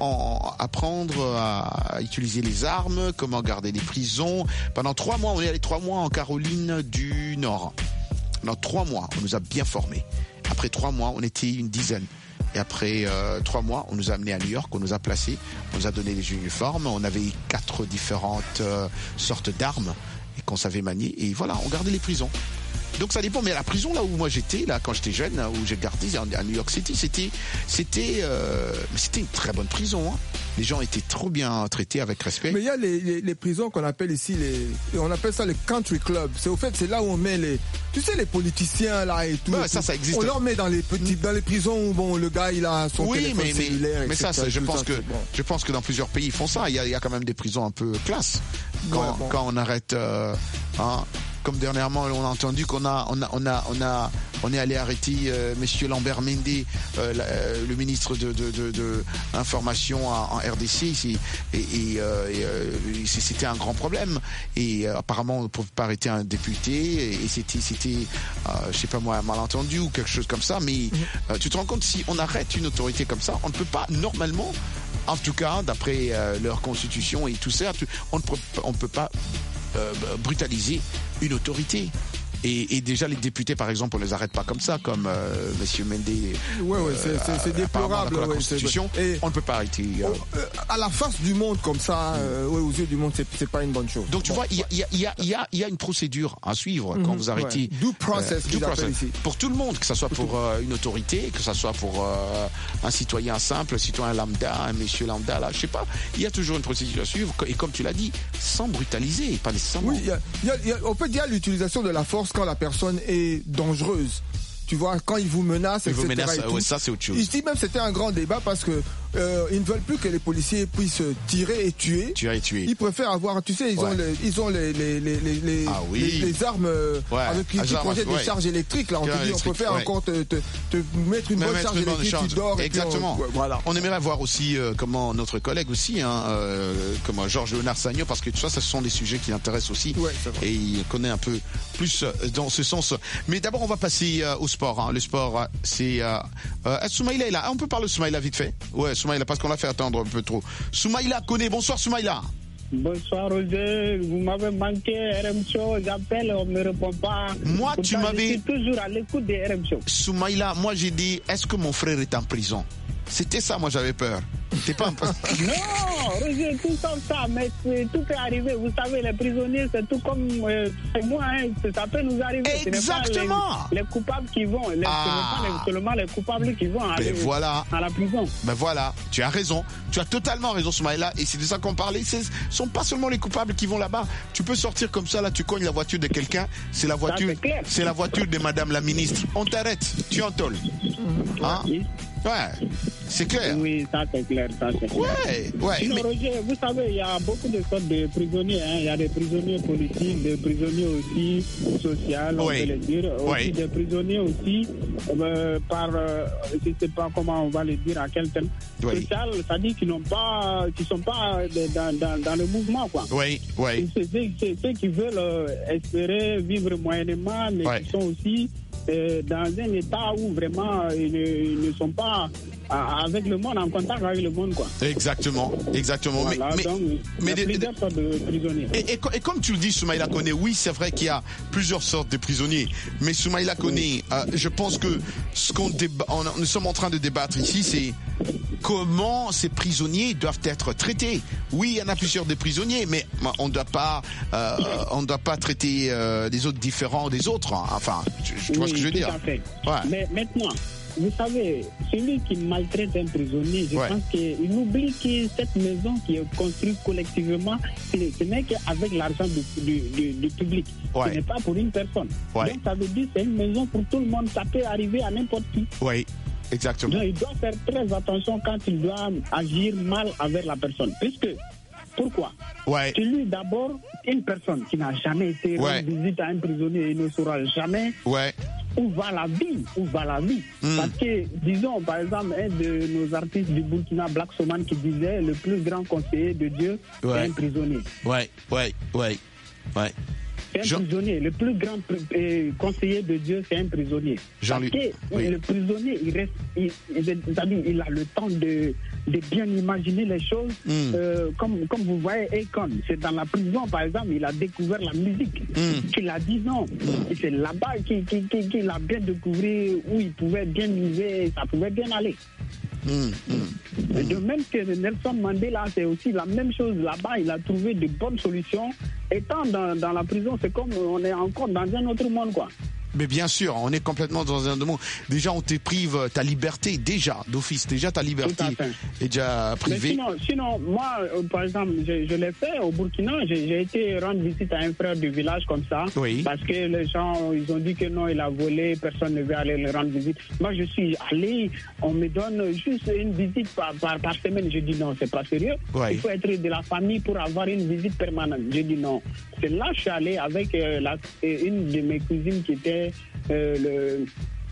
en apprendre à utiliser les armes, comment garder les prisons. Pendant trois mois, on est allé trois mois en Caroline du Nord. Pendant trois mois, on nous a bien formés. Après trois mois, on était une dizaine. Et après euh, trois mois, on nous a amenés à New York, on nous a placés, on nous a donné les uniformes, on avait quatre différentes euh, sortes d'armes et qu'on savait manier, et voilà, on gardait les prisons. Donc ça dépend, mais à la prison là où moi j'étais, là quand j'étais jeune, là, où j'ai gardé à New York City, c'était, c'était, euh, c'était une très bonne prison. Hein. Les gens étaient trop bien traités avec respect. Mais il y a les, les, les prisons qu'on appelle ici les, on appelle ça les country clubs. C'est au fait, c'est là où on met les, tu sais, les politiciens là et tout. Bah, et ça, tout. ça existe. On leur met dans les petits, dans les prisons où bon, le gars il a son oui, téléphone mais, cellulaire. Mais, mais ça, ça, je pense ça, que, bon. je pense que dans plusieurs pays ils font ça. Il y a, il y a quand même des prisons un peu classe. Quand, ouais, bon. quand on arrête, euh, hein, comme dernièrement on a entendu qu'on a, on a, on a, on a, on est allé arrêter euh, Monsieur Lambert Mende, euh, la, euh, le ministre de, de, de, de information en, en R D C, et, et, euh, et euh, c'était un grand problème. Et euh, apparemment on ne pouvait pas arrêter un député, et, et c'était, c'était, euh, je sais pas moi, un malentendu ou quelque chose comme ça. Mais mm-hmm. euh, tu te rends compte, si on arrête une autorité comme ça, on ne peut pas normalement. En tout cas, d'après euh, leur constitution et tout ça, on ne peut, on peut pas euh, brutaliser une autorité. Et, et déjà les députés, par exemple, on les arrête pas comme ça, comme euh, Monsieur Mende. Ouais, ouais, c'est, c'est, c'est déplorable. La ouais, Constitution, et on ne peut pas arrêter. Euh, euh, à la face du monde comme ça, euh, ouais, aux yeux du monde, c'est, c'est pas une bonne chose. Donc tu bon, vois, il y a, y, a, y, a, y, a, y a une procédure à suivre mm-hmm, quand vous arrêtez. Ouais. Due process, euh, due process. Ici. Pour tout le monde, que ce soit pour euh, une autorité, que ce soit pour euh, un citoyen simple, un citoyen lambda, un monsieur lambda, là, je sais pas. Il y a toujours une procédure à suivre, et comme tu l'as dit, sans brutaliser, pas nécessairement. Oui, y a, y a, y a, en fait, il y a l'utilisation de la force quand la personne est dangereuse. Tu vois, quand ils vous menacent, ils et cetera. Vous menacent, et tout. Ouais, ça c'est autre chose. Ici même c'était un grand débat parce que euh, ils ne veulent plus que les policiers puissent tirer et tuer. Tuer et tuer. Ils préfèrent avoir, tu sais, ils ouais. ont les, ils ont les les les les, ah, oui. les, les armes ouais. avec qui, qui projettent ouais. des charges électriques. Là, on te dit, on préfère ouais. encore te, te, te mettre une Mais bonne charge électrique, charge. Tu dors. Exactement. Et puis on, voilà. On aimerait voir aussi euh, comment notre collègue aussi, hein, euh, comme Georges Léonard Sagnon, parce que tout ça, ce sont des sujets qui l'intéressent aussi, ouais, et il connaît un peu plus dans ce sens. Mais d'abord, on va passer euh, au sport. Hein. Le sport. C'est euh, euh, Soumaïla est là. Ah, on peut parler de Soumaïla vite fait. Ouais, Soumaïla, parce qu'on l'a fait attendre un peu trop. Soumaïla connaît. Bonsoir Soumaïla. Bonsoir Roger, vous m'avez manqué, R M Show, j'appelle, on ne me répond pas. Moi, Pourtant, tu m'avais. Je suis toujours à l'écoute des R M Show. Soumaïla, moi j'ai dit, est-ce que mon frère est en prison? C'était ça, moi j'avais peur. T'es pas un peu... Non, Roger, tout comme ça, mais tout peut arriver. Vous savez, les prisonniers, c'est tout comme euh, moi, hein, ça peut nous arriver. Exactement. Les, les coupables qui vont, les, ah. ce n'est pas les, seulement les coupables qui vont aller ben voilà. à la prison. Ben voilà, tu as raison. Tu as totalement raison, Soumaïla. Et c'est de ça qu'on parlait. Ce ne sont pas seulement les coupables qui vont là-bas. Tu peux sortir comme ça, là, tu cognes la voiture de quelqu'un. C'est la voiture, ça, c'est, c'est la voiture de Madame la ministre. On t'arrête, tu en tôle. Hein? Oui. Ouais, c'est clair. Oui, ça c'est clair, ça c'est clair. Ouais, ouais. Sinon, mais... Roger, vous savez, il y a beaucoup de sortes de prisonniers. Hein. Il y a des prisonniers politiques, des prisonniers aussi sociaux, on oui. peut le dire. Aussi oui. des prisonniers aussi euh, par, euh, je ne sais pas comment on va le dire, à quel terme. Oui. Social, c'est-à-dire qu'ils n'ont pas, qu'ils sont pas dans, dans, dans le mouvement, quoi. Oui, oui. C'est, c'est, c'est ceux qui veulent euh, espérer vivre moyennement, mais oui. qui sont aussi euh, dans un état où vraiment ils ne, ils ne sont pas avec le monde, en contact avec le monde, quoi. Exactement, exactement. Voilà, mais, donc, mais, il y a plusieurs sortes de prisonniers. Et, et, et comme tu le dis, Soumaïla Koné, oui, c'est vrai qu'il y a plusieurs sortes de prisonniers. Mais Soumaïla Koné, oui. euh, je pense que ce qu'on déba- on, nous sommes en train de débattre ici, c'est comment ces prisonniers doivent être traités. Oui, il y en a plusieurs des prisonniers, mais on ne doit pas, euh, on ne doit pas traiter euh, les autres différents des autres. Hein. Enfin, tu, tu oui, vois ce que je veux tout dire. À fait. Ouais. Mais maintenant, vous savez, celui qui maltraite un prisonnier, je ouais. pense qu'il oublie que cette maison qui est construite collectivement, ce n'est qu'avec l'argent du, du, du, du public. Ouais. Ce n'est pas pour une personne. Ouais. Donc ça veut dire que c'est une maison pour tout le monde. Ça peut arriver à n'importe qui. Oui, exactement. Donc il doit faire très attention quand il doit agir mal avec la personne. Puisque, pourquoi ouais. Celui d'abord, une personne qui n'a jamais été ouais. rendre visite à un prisonnier, il ne saura jamais ouais. où va la vie, où va la vie. Mm. Parce que, disons, par exemple, un de nos artistes du Burkina, Black Soman, qui disait le plus grand conseiller de Dieu, ouais. c'est un prisonnier. Ouais, ouais, ouais, ouais. C'est un Jean... prisonnier. Le plus grand euh, conseiller de Dieu, c'est un prisonnier. Jean-Luc. Parce que oui. le prisonnier, il reste, il, il, il a le temps de, de bien imaginer les choses. Mm. Euh, comme, comme vous voyez, Akon, c'est dans la prison, par exemple, il a découvert la musique. Mm. Il a dix ans. Mm. Et c'est là-bas qu'il, qu'il, qu'il, qu'il a bien découvert où il pouvait bien vivre, ça pouvait bien aller. Mmh, mmh, mmh. De même que Nelson Mandela, c'est aussi la même chose là-bas. Il a trouvé de bonnes solutions. Étant dans, dans la prison, c'est comme on est encore dans un autre monde, quoi. Mais bien sûr, on est complètement dans un monde. Déjà, on te prive ta liberté, déjà, d'office. Déjà, ta liberté est déjà privée. Mais sinon, sinon, moi, euh, par exemple, je, je l'ai fait au Burkina. J'ai, j'ai été rendre visite à un frère du village comme ça. Oui. Parce que les gens, ils ont dit que non, il a volé, personne ne veut aller le rendre visite. Moi, je suis allé, on me donne juste une visite par, par, par semaine. Je dis non, c'est pas sérieux. Oui. Il faut être de la famille pour avoir une visite permanente. Je dis non. C'est là que je suis allé avec euh, la, une de mes cousines qui était Euh, le,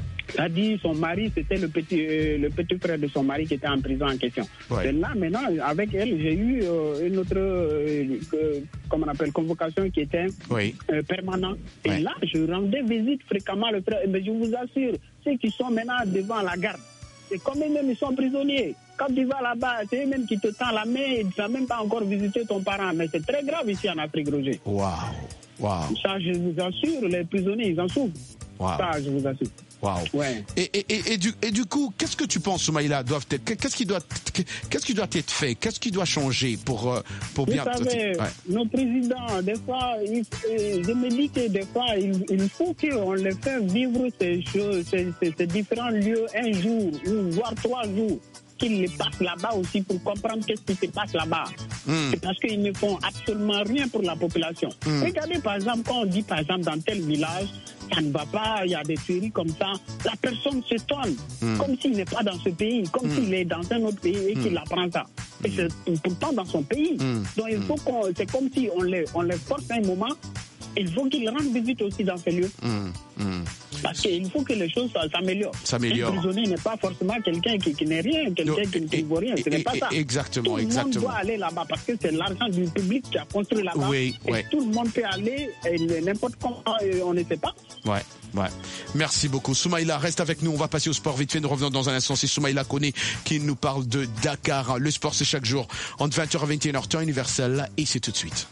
a dit son mari, c'était le petit, euh, le petit frère de son mari qui était en prison en question. Ouais. Et là, maintenant, avec elle, j'ai eu euh, une autre, euh, euh, comment on appelle, convocation qui était oui. euh, permanente. Et ouais. là, je rendais visite fréquemment le frère. Mais je vous assure, ceux qui sont maintenant devant la garde, c'est comme eux-mêmes, ils sont prisonniers. Quand tu vas là-bas, c'est eux-mêmes qui te tendent la main et tu n'as même pas encore visité ton parent. Mais c'est très grave ici en Afrique, Roger. Waouh! Wow. Ça, je vous assure, les prisonniers, ils en souffrent. Wow. Ça, je vous assure. Wow. Ouais. Et, et, et, et, du, et du coup, qu'est-ce que tu penses, Soumaïla, doivent être, qu'est-ce qui doit, qu'est-ce qui doit être fait, qu'est-ce qui doit changer pour, pour vous bien. Vous savez, ouais. nos présidents, des fois, ils, je me dis que des fois, il, il faut qu'on les fasse vivre ces choses, ces, ces, ces différents lieux un jour, ou voire trois jours. Qu'ils les passent là-bas aussi pour comprendre qu'est-ce qui se passe là-bas. Mm. C'est parce qu'ils ne font absolument rien pour la population. Mm. Regardez par exemple, quand on dit par exemple dans tel village, ça ne va pas, il y a des tueries comme ça, la personne s'étonne, mm. comme s'il n'est pas dans ce pays, comme mm. s'il est dans un autre pays et mm. qu'il apprend ça. Et c'est pourtant dans son pays. Mm. Donc il faut qu'on, c'est comme si on les, on les force un moment, il faut qu'ils rendent visite aussi dans ces lieux. Mm. Mm. Parce qu'il faut que les choses s'améliorent. S'améliorent. Un prisonnier n'est pas forcément quelqu'un qui, qui n'est rien, quelqu'un non, qui ne trouve rien. Ce n'est pas ça. Exactement, tout le exactement. monde doit aller là-bas parce que c'est l'argent du public qui a construit là-bas. Oui, et oui. tout le monde peut aller, et n'importe comment, on ne sait pas. Ouais, ouais. Merci beaucoup. Soumaïla, reste avec nous. On va passer au sport vite fait. Nous revenons dans un instant. C'est Soumaïla Koné qui nous parle de Dakar. Le sport, c'est chaque jour entre vingt heures et vingt et une heures, temps universel. Et c'est tout de suite.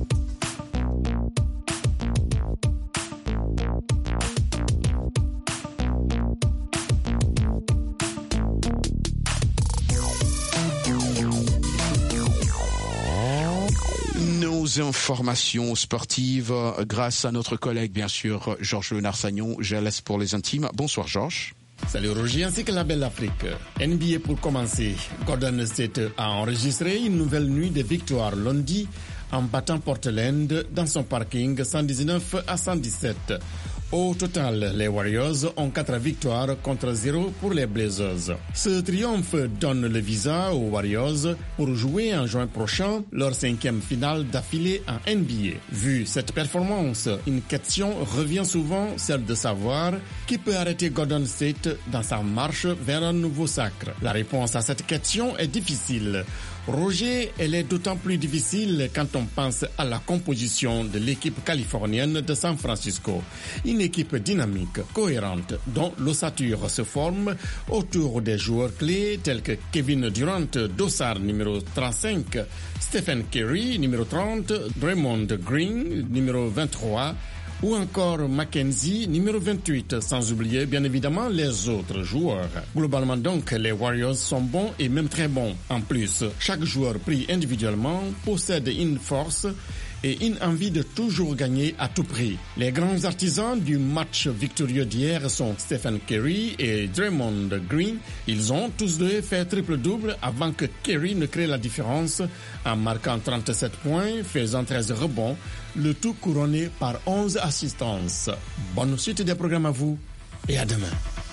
Nos informations sportives grâce à notre collègue, bien sûr, Georges Léonard-Sagnon. Je laisse pour les intimes. Bonsoir, Georges. Salut Roger, ainsi que la belle Afrique. N B A pour commencer. Golden State a enregistré une nouvelle nuit de victoire lundi en battant Portland dans son parking cent dix-neuf à cent dix-sept. Au total, les Warriors ont quatre victoires contre zéro pour les Blazers. Ce triomphe donne le visa aux Warriors pour jouer en juin prochain leur cinquième finale d'affilée en N B A. Vu cette performance, une question revient souvent, celle de savoir qui peut arrêter Golden State dans sa marche vers un nouveau sacre. La réponse à cette question est difficile. Roger, elle est d'autant plus difficile quand on pense à la composition de l'équipe californienne de San Francisco. Une équipe dynamique, cohérente, dont l'ossature se forme autour des joueurs clés tels que Kevin Durant, dossard numéro trente-cinq, Stephen Curry, numéro trente, Draymond Green, numéro vingt-trois, ou encore Mackenzie, numéro vingt-huit, sans oublier bien évidemment les autres joueurs. Globalement donc, les Warriors sont bons et même très bons. En plus, chaque joueur pris individuellement possède une force et une envie de toujours gagner à tout prix. Les grands artisans du match victorieux d'hier sont Stephen Curry et Draymond Green. Ils ont tous deux fait triple-double avant que Curry ne crée la différence en marquant trente-sept points, faisant treize rebonds, le tout couronné par onze assistances. Bonne suite des programmes à vous et à demain.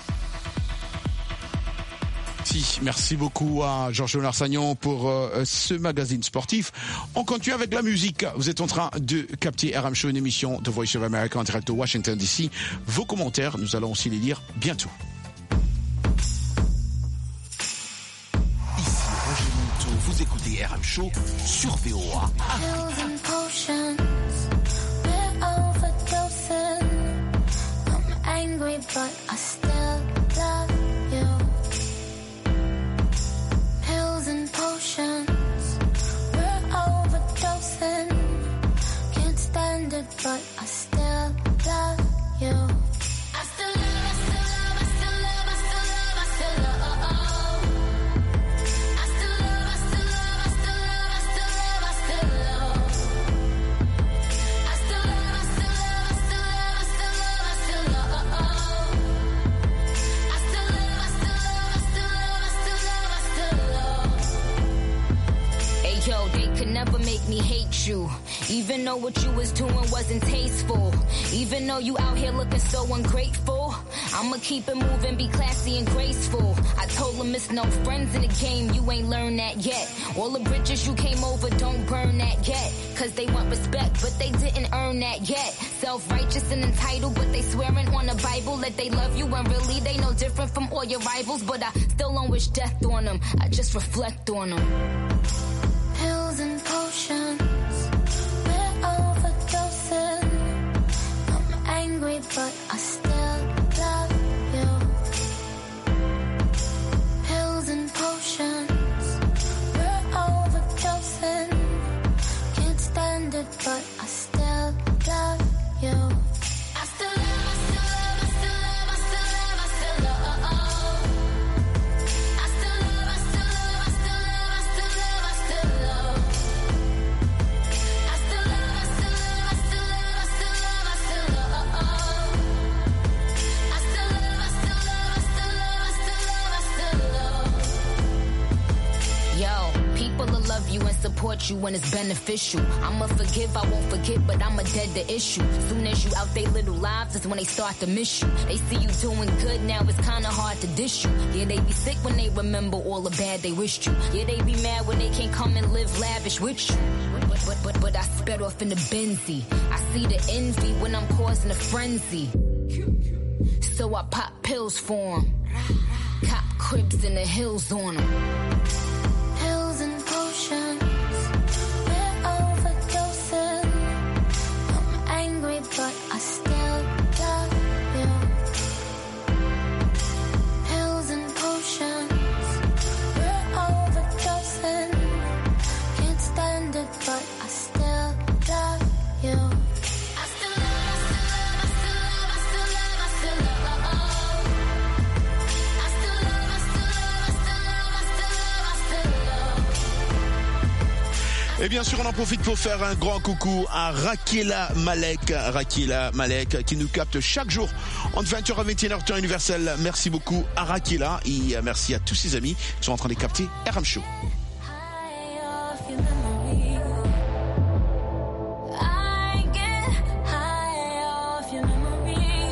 Merci beaucoup à Georges Larsagnon pour euh, ce magazine sportif. On continue avec la musique. Vous êtes en train de capter R M Show, une émission de Voice of America en direct de Washington D C. Vos commentaires, nous allons aussi les lire bientôt. Ici Roger Monteau, vous écoutez R M Show sur V O A. Potions, we're overdosing. Can't stand it, but I still love you. I still love, I still love, I still love, I still love, I still love. I still love, I still love, I still love, I still love, I still love. I still love, I still love, I still love, I still love, I still love. I still love, I still love, I still love, I still love, I still love. Hey yo, they could never make me hate you. Even though what you was doing wasn't tasteful. Even though you out here looking so ungrateful. I'ma keep it moving, be classy and graceful. I told them it's no friends in the game, you ain't learned that yet. All the bridges you came over, don't burn that yet. Cause they want respect, but they didn't earn that yet. Self-righteous and entitled, but they swearing on the Bible that they love you when really they no different from all your rivals. But I still don't wish death on them, I just reflect on them. Pills and potions, we're overdosing. I'm angry, but I still love you. Pills and potions, we're overdosing. Can't stand it, but I still love you. I still love, I still love, I still love, I still love, I still love. I still love, I still love, I still love, I still love, I still love. I still love, I still love, I still love, I still love, I still love. I still love, I still love, I still love, I still love, I still love. Yo, people will love you and support you when it's beneficial. I'ma forgive, I won't forget, but I'ma dead the issue. Soon as you out they little lives is when they start to miss you. They see you doing good, now it's kinda hard to dish you. Yeah, they be sick when they remember all the bad they wished you. Yeah, they be mad when they can't come and live lavish with you. But, but, but, but I sped off in the Benzie. I see the envy when I'm causing a frenzy. So I pop pills for 'em. Cop cribs in the hills on 'em. Pills and potions, we're overdosing. I'm angry, but I still love you. Pills and potions, we're overdosing. Can't stand it, but I still love you. I still love, I still love, I still love, I still love, I still love. I still love, I still love, I still love, I still love, I still love. Et bien sûr, on en profite pour faire un grand coucou à Rakiela Malek, Rakiela Malek, qui nous capte chaque jour entre vingt heures à vingt et une heures temps universel. Merci beaucoup à Rakiela et merci à tous ses amis qui sont en train de capter R M Show. I get high off your memory.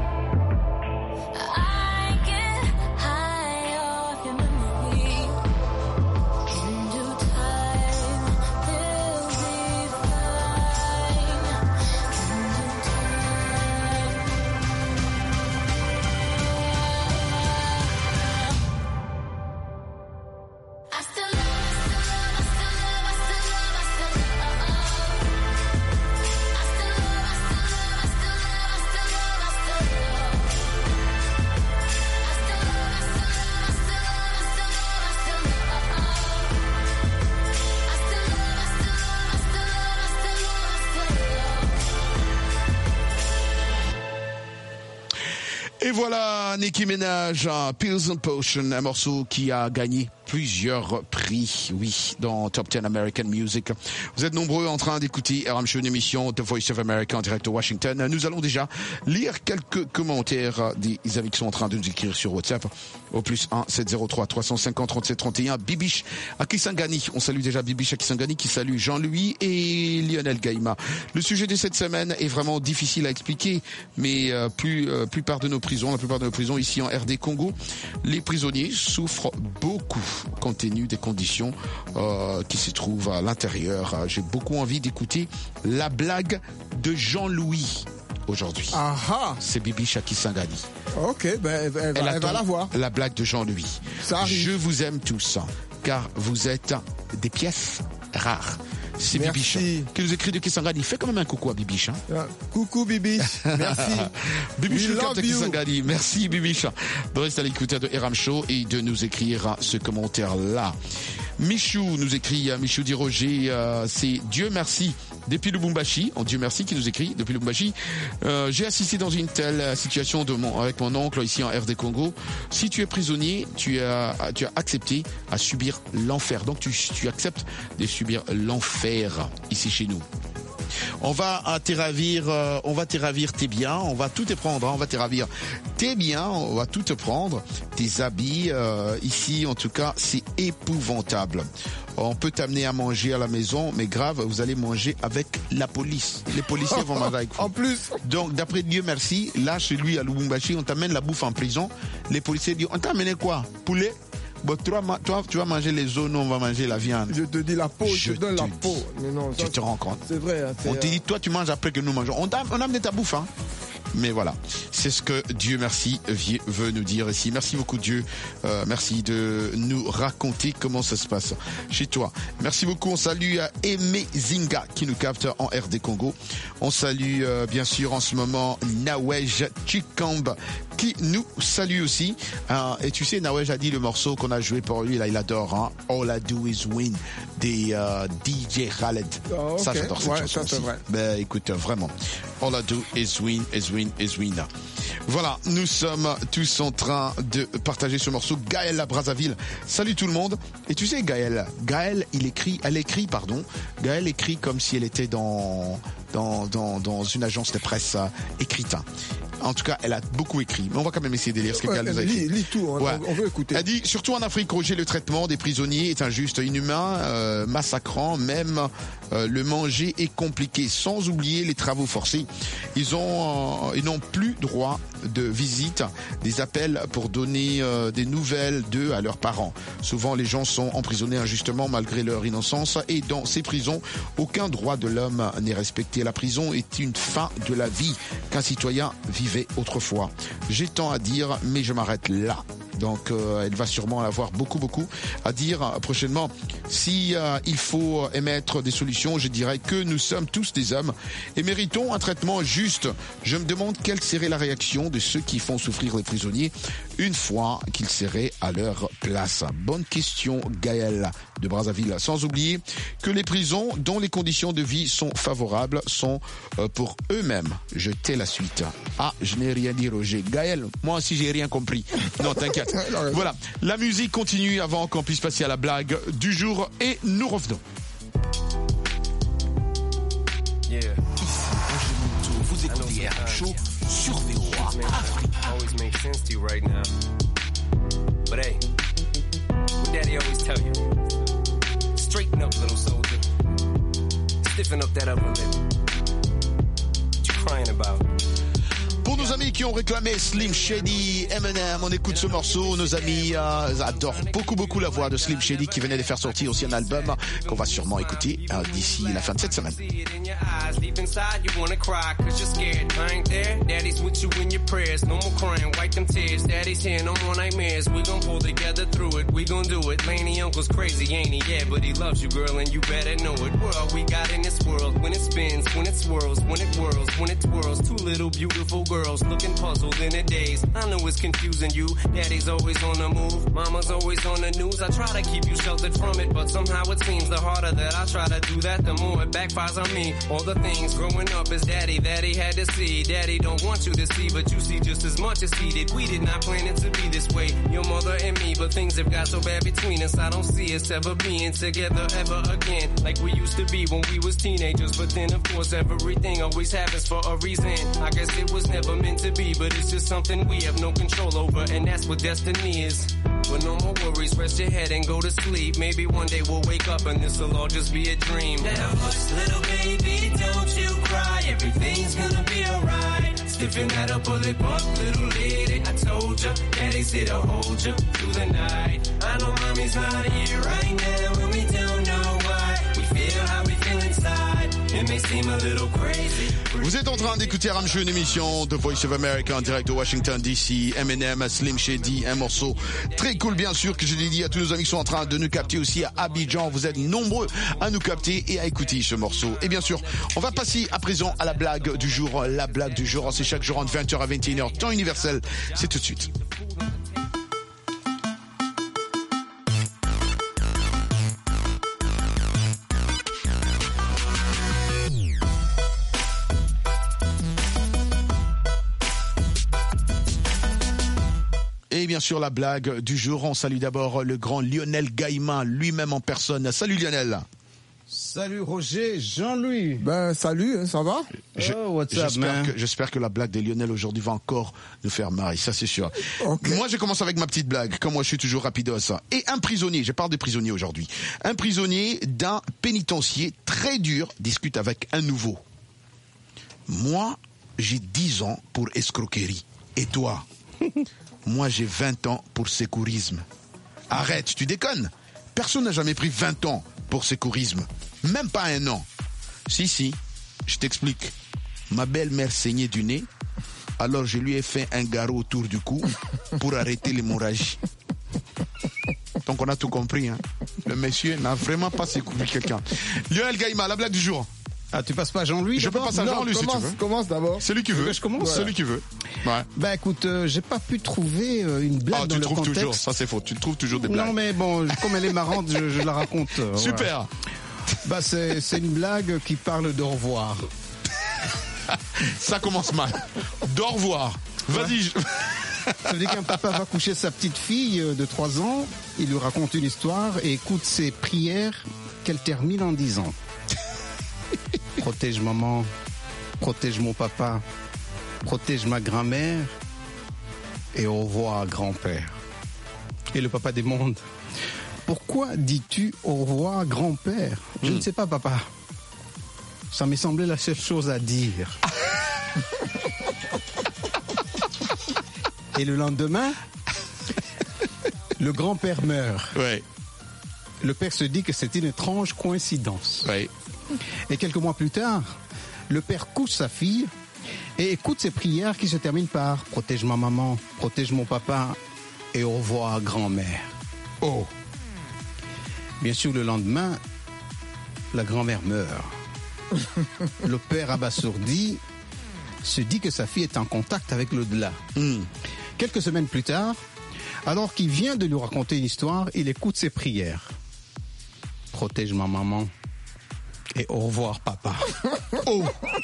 I get high off your memory. In due time, we'll be fine. In due time. I still love, I still love, I still love, I still love, I still love. I still love, I still love, I still love, I still love, I still love. I still love, I still love, I still love, I still love, I still love. I still love, I still love, I still love, I still love, I still love. Et voilà, Nicki Minaj, Pills and Potion, un morceau qui a gagné plusieurs prix, oui, dans Top dix American Music. Vous êtes nombreux en train d'écouter R M Show, une émission The Voice of America en direct de Washington. Nous allons déjà lire quelques commentaires des amis qui sont en train de nous écrire sur WhatsApp au plus un sept zéro trois trois cent cinquante trente-sept trente et un. Bibiche à Kisangani, on salue déjà Bibiche à Kisangani qui salue Jean-Louis et Lionel Gaïma. Le sujet de cette semaine est vraiment difficile à expliquer, mais euh, plus euh, plupart de nos prisons, la plupart de nos prisons ici en R D Congo, les prisonniers souffrent beaucoup compte tenu des conditions euh, qui se trouvent à l'intérieur. J'ai beaucoup envie d'écouter la blague de Jean-Louis aujourd'hui. Aha. C'est Bibi Shaki Sangani. Ok, ben elle, elle, elle, elle va la voir. La blague de Jean-Louis. Je vous aime tous, car vous êtes des pièces rares. C'est Bibiche qui nous écrit de Kisangani. Fais quand même un coucou à Bibiche. Hein. Coucou Bibiche, merci. Bibiche le capte Kisangani. Merci Bibiche de rester à l'écoute de R M Show et de nous écrire ce commentaire-là. Michou nous écrit, Michou dit Roger, euh, c'est Dieu merci depuis Lubumbashi. Oh, Dieu merci qui nous écrit depuis Lubumbashi. Euh, j'ai assisté dans une telle situation de mon, avec mon oncle ici en R D Congo. Si tu es prisonnier, tu as, tu as accepté à subir l'enfer. Donc tu, tu acceptes de subir l'enfer ici chez nous. On va te ravir, euh, on va te ravir tes biens, on va tout te prendre, hein, on va te ravir tes biens, on va tout te prendre, tes habits. Euh, ici, en tout cas, c'est épouvantable. On peut t'amener à manger à la maison, mais grave, vous allez manger avec la police. Les policiers vont manger avec vous. En plus. Donc, d'après Dieu merci, là, chez lui à Lubumbashi, on t'amène la bouffe en prison. Les policiers disent, on t'a amené quoi? Poulet? Bon, toi, toi, tu vas manger les os, nous, on va manger la viande. Je te dis la peau, je, je te donne la peau. Mais non, tu ça, te rends compte? C'est vrai. Hein, on te dit, toi, tu manges après que nous mangeons. On a, on a amené ta bouffe, hein. Mais voilà, c'est ce que Dieu merci veut nous dire ici. Merci beaucoup Dieu, euh, merci de nous raconter comment ça se passe chez toi. Merci beaucoup, on salue Aimé Zinga qui nous capte en R D Congo. On salue euh, bien sûr en ce moment Nawej Chikamba qui nous salue aussi. Euh, et tu sais, Nawej a dit le morceau qu'on a joué pour lui, là il adore, hein, All I Do Is Win des euh, D J Khaled. Oh, okay. Ça j'adore cette ouais, chanson ça, aussi. Vrai. Ben écoute, vraiment, All I Do Is Win, Is Win. Eswina. Voilà, nous sommes tous en train de partager ce morceau. Gaël à Brazzaville. Salut tout le monde. Et tu sais, Gaël, Gaël, il écrit, elle écrit, pardon. Gaël écrit comme si elle était dans, dans, dans, dans une agence de presse euh, écrite. En tout cas, elle a beaucoup écrit. Mais on va quand même essayer de lire ce que Gaël nous a écrit. Lis, lis tout, on, ouais. on veut écouter. Elle dit, surtout en Afrique, Roger, le traitement des prisonniers est injuste, inhumain, euh, massacrant, même euh, le manger est compliqué. Sans oublier les travaux forcés. Ils ont, euh, ils n'ont plus droit de visite, des appels pour donner euh, des nouvelles d'eux à leurs parents. Souvent, les gens sont emprisonnés injustement malgré leur innocence et dans ces prisons, aucun droit de l'homme n'est respecté. La prison est une fin de la vie qu'un citoyen vivait autrefois. J'ai tant à dire, mais je m'arrête là. Donc, euh, elle va sûrement avoir beaucoup, beaucoup à dire euh, prochainement. Si euh, il faut émettre des solutions, je dirais que nous sommes tous des hommes et méritons un traitement juste. Je me demande quelle serait la réaction de ceux qui font souffrir les prisonniers une fois qu'ils seraient à leur place. Bonne question, Gaël de Brazzaville. Sans oublier que les prisons dont les conditions de vie sont favorables sont euh, pour eux-mêmes. Je tais la suite. Ah, je n'ai rien dit, Roger. Gaël, moi aussi j'ai rien compris. Non, t'inquiète. Voilà, la musique continue avant qu'on puisse passer à la blague du jour et nous revenons. Yeah. Vous écoutez R M Show sur V O A Afrique. Always makes sense to you right now. But hey, what daddy always tell you? Straighten up, little soldier. Stiffen up that upper lip. What you crying about? Pour nos amis qui ont réclamé Slim Shady, Eminem, on écoute ce morceau. Nos amis euh, adorent beaucoup beaucoup la voix de Slim Shady qui venait de faire sortir aussi un album qu'on va sûrement écouter euh, d'ici la fin de cette semaine. Girls looking puzzled in a daze. I know it's confusing you. Daddy's always on the move, mama's always on the news. I try to keep you sheltered from it, but somehow it seems the harder that I try to do that, the more it backfires on me. All the things growing up as daddy that he had to see. Daddy don't want you to see, but you see just as much as he did. We did not plan it to be this way, your mother and me, but things have got so bad between us. I don't see us ever being together ever again, like we used to be when we was teenagers. But then of course everything always happens for a reason. I guess it was never meant to be, but it's just something we have no control over, and that's what destiny is. But no more worries, rest your head and go to sleep. Maybe one day we'll wake up and this'll all just be a dream. Now hush, little baby, don't you cry. Everything's gonna be alright. Stiffen that up, pull it up, little lady. I told ya, daddy said I'll hold ya through the night. I know mommy's not here right now, and we don't know why. We feel how we feel inside. It may seem a little crazy. Vous êtes en train d'écouter Ramshow, une émission de Voice of America en direct de Washington D C. Eminem, Slim Shady, un morceau très cool bien sûr que je dédie à tous nos amis qui sont en train de nous capter aussi à Abidjan. Vous êtes nombreux à nous capter et à écouter ce morceau. Et bien sûr, on va passer à présent à la blague du jour. La blague du jour, c'est chaque jour entre vingt heures à vingt et une heures, temps universel. C'est tout de suite. Et bien sûr, la blague du jour, on salue d'abord le grand Lionel Gaïma, lui-même en personne. Salut Lionel. Salut Roger, Jean-Louis. Ben salut, ça va? Je, oh, what's up, j'espère, man? que, j'espère que la blague de Lionel aujourd'hui va encore nous faire marrer, ça c'est sûr. Okay. Moi je commence avec ma petite blague, comme moi je suis toujours rapidos. Et un prisonnier, je parle des prisonniers aujourd'hui, un prisonnier d'un pénitencier très dur discute avec un nouveau. Moi, j'ai dix ans pour escroquerie. Et toi? Moi, j'ai vingt ans pour sécurisme. Arrête, tu déconnes. Personne n'a jamais pris vingt ans pour sécurisme. Même pas un an. Si, si, je t'explique. Ma belle-mère saignait du nez, alors je lui ai fait un garrot autour du cou pour arrêter l'hémorragie. Donc on a tout compris, hein. Le monsieur n'a vraiment pas sécurisé quelqu'un. Lionel Gaïma, la blague du jour. Ah, tu passes pas à Jean-Louis? Je peux passer à Jean-Louis si tu veux. Commence d'abord. Celui qui veut. Je commence. Celui qui veut. Ouais. Bah écoute, euh, j'ai pas pu trouver euh, une blague ah, dans tu le trouves contexte. Toujours, ça c'est faux. Tu trouves toujours des blagues. Non mais bon, comme elle est marrante, je, je la raconte. Euh, Super. Voilà. Bah c'est, c'est une blague qui parle d'au revoir. Ça commence mal. D'au revoir. Vas-y. Je... Ça veut dire qu'un papa va coucher sa petite fille de trois ans, il lui raconte une histoire et écoute ses prières qu'elle termine en disant: protège maman, protège mon papa, protège ma grand-mère et au revoir grand-père. Et le papa demande: pourquoi dis-tu au revoir grand-père? Je mmh. ne sais pas papa. Ça m'est semblé la seule chose à dire. Et le lendemain, le grand-père meurt. Ouais. Le père se dit que c'est une étrange coïncidence. Ouais. Et quelques mois plus tard, le père couche sa fille et écoute ses prières qui se terminent par « Protège ma maman, protège mon papa et au revoir grand-mère ». Oh. Bien sûr, le lendemain, la grand-mère meurt. Le père abasourdi se dit que sa fille est en contact avec l'au-delà. Mm. Quelques semaines plus tard, alors qu'il vient de lui raconter une histoire, il écoute ses prières. « Protège ma maman et au revoir papa ». Oh.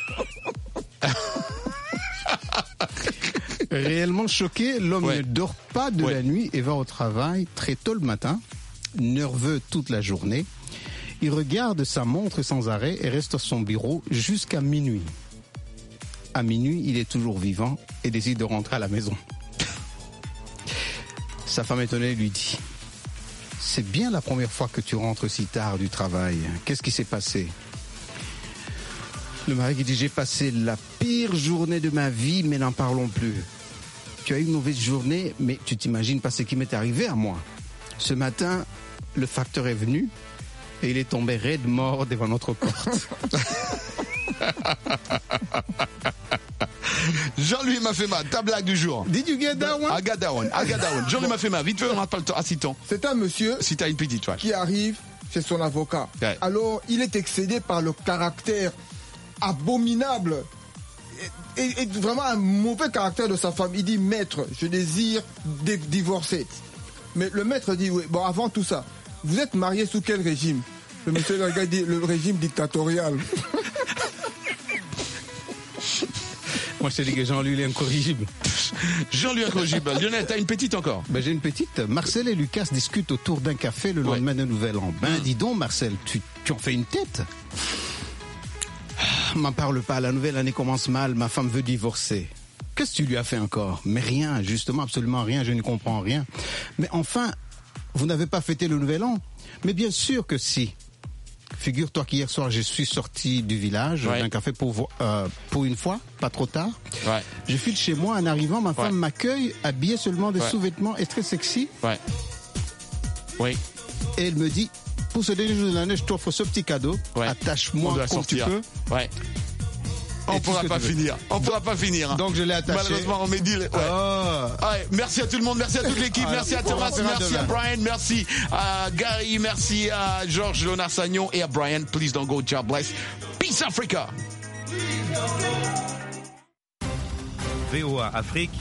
Réellement choqué, l'homme ouais. ne dort pas de ouais. la nuit et va au travail très tôt le matin, nerveux toute la journée. Il regarde sa montre sans arrêt et reste à son bureau jusqu'à minuit. À minuit, il est toujours vivant et décide de rentrer à la maison. Sa femme étonnée lui dit: c'est bien la première fois que tu rentres si tard du travail. Qu'est-ce qui s'est passé? Le mari qui dit: j'ai passé la pire journée de ma vie, mais n'en parlons plus. Tu as eu une mauvaise journée, mais tu t'imagines pas ce qui m'est arrivé à moi. Ce matin, le facteur est venu et il est tombé raide mort devant notre porte. Jean-Louis Mafema, ta blague du jour. Did you get that one? I got that one. I got that one. Jean-Louis Mafema, vite fait, on n'a pas le temps. Assitons. C'est un monsieur si t'as une petite toile qui arrive chez son avocat. Ouais. Alors, il est excédé par le caractère abominable et, et vraiment un mauvais caractère de sa femme. Il dit, maître, je désire dé- divorcer. Mais le maître dit, oui, bon, avant tout ça, vous êtes marié sous quel régime? Le monsieur le gars dit, le régime dictatorial. Moi, je te dis que Jean-Louis est incorrigible. Jean-Louis incorrigible. Lionel, t'as une petite encore? Ben, j'ai une petite. Marcel et Lucas discutent autour d'un café le lendemain ouais. de Nouvel An. Ben, dis donc, Marcel, tu, tu en fais une tête? M'en parle pas, la nouvelle année commence mal, ma femme veut divorcer. Qu'est-ce que tu lui as fait encore? Mais rien, justement, absolument rien, je ne comprends rien. Mais enfin, vous n'avez pas fêté le Nouvel An? Mais bien sûr que si. Figure-toi qu'hier soir, je suis sorti du village, ouais. d'un café pour, euh, pour une fois, pas trop tard. Ouais. Je file chez moi, en arrivant, ma femme ouais. m'accueille, habillée seulement de ouais. sous-vêtements et très sexy. Ouais. Oui. Et elle me dit, pour ce dernier jour de l'année, je t'offre ce petit cadeau, ouais. attache-moi comme sortir. tu peux. Ouais. On ne pourra pas finir. On ne pourra pas finir. Donc je l'ai attaché. Malheureusement, on m'a dit. Ouais. Oh. Ouais, merci à tout le monde, merci à toute l'équipe, ah, merci à Thomas, merci à Brian, merci à Gary, merci à Georges Léonard-Sagnon et à Brian. Please don't go. God bless. Peace Africa. V O A Afrique,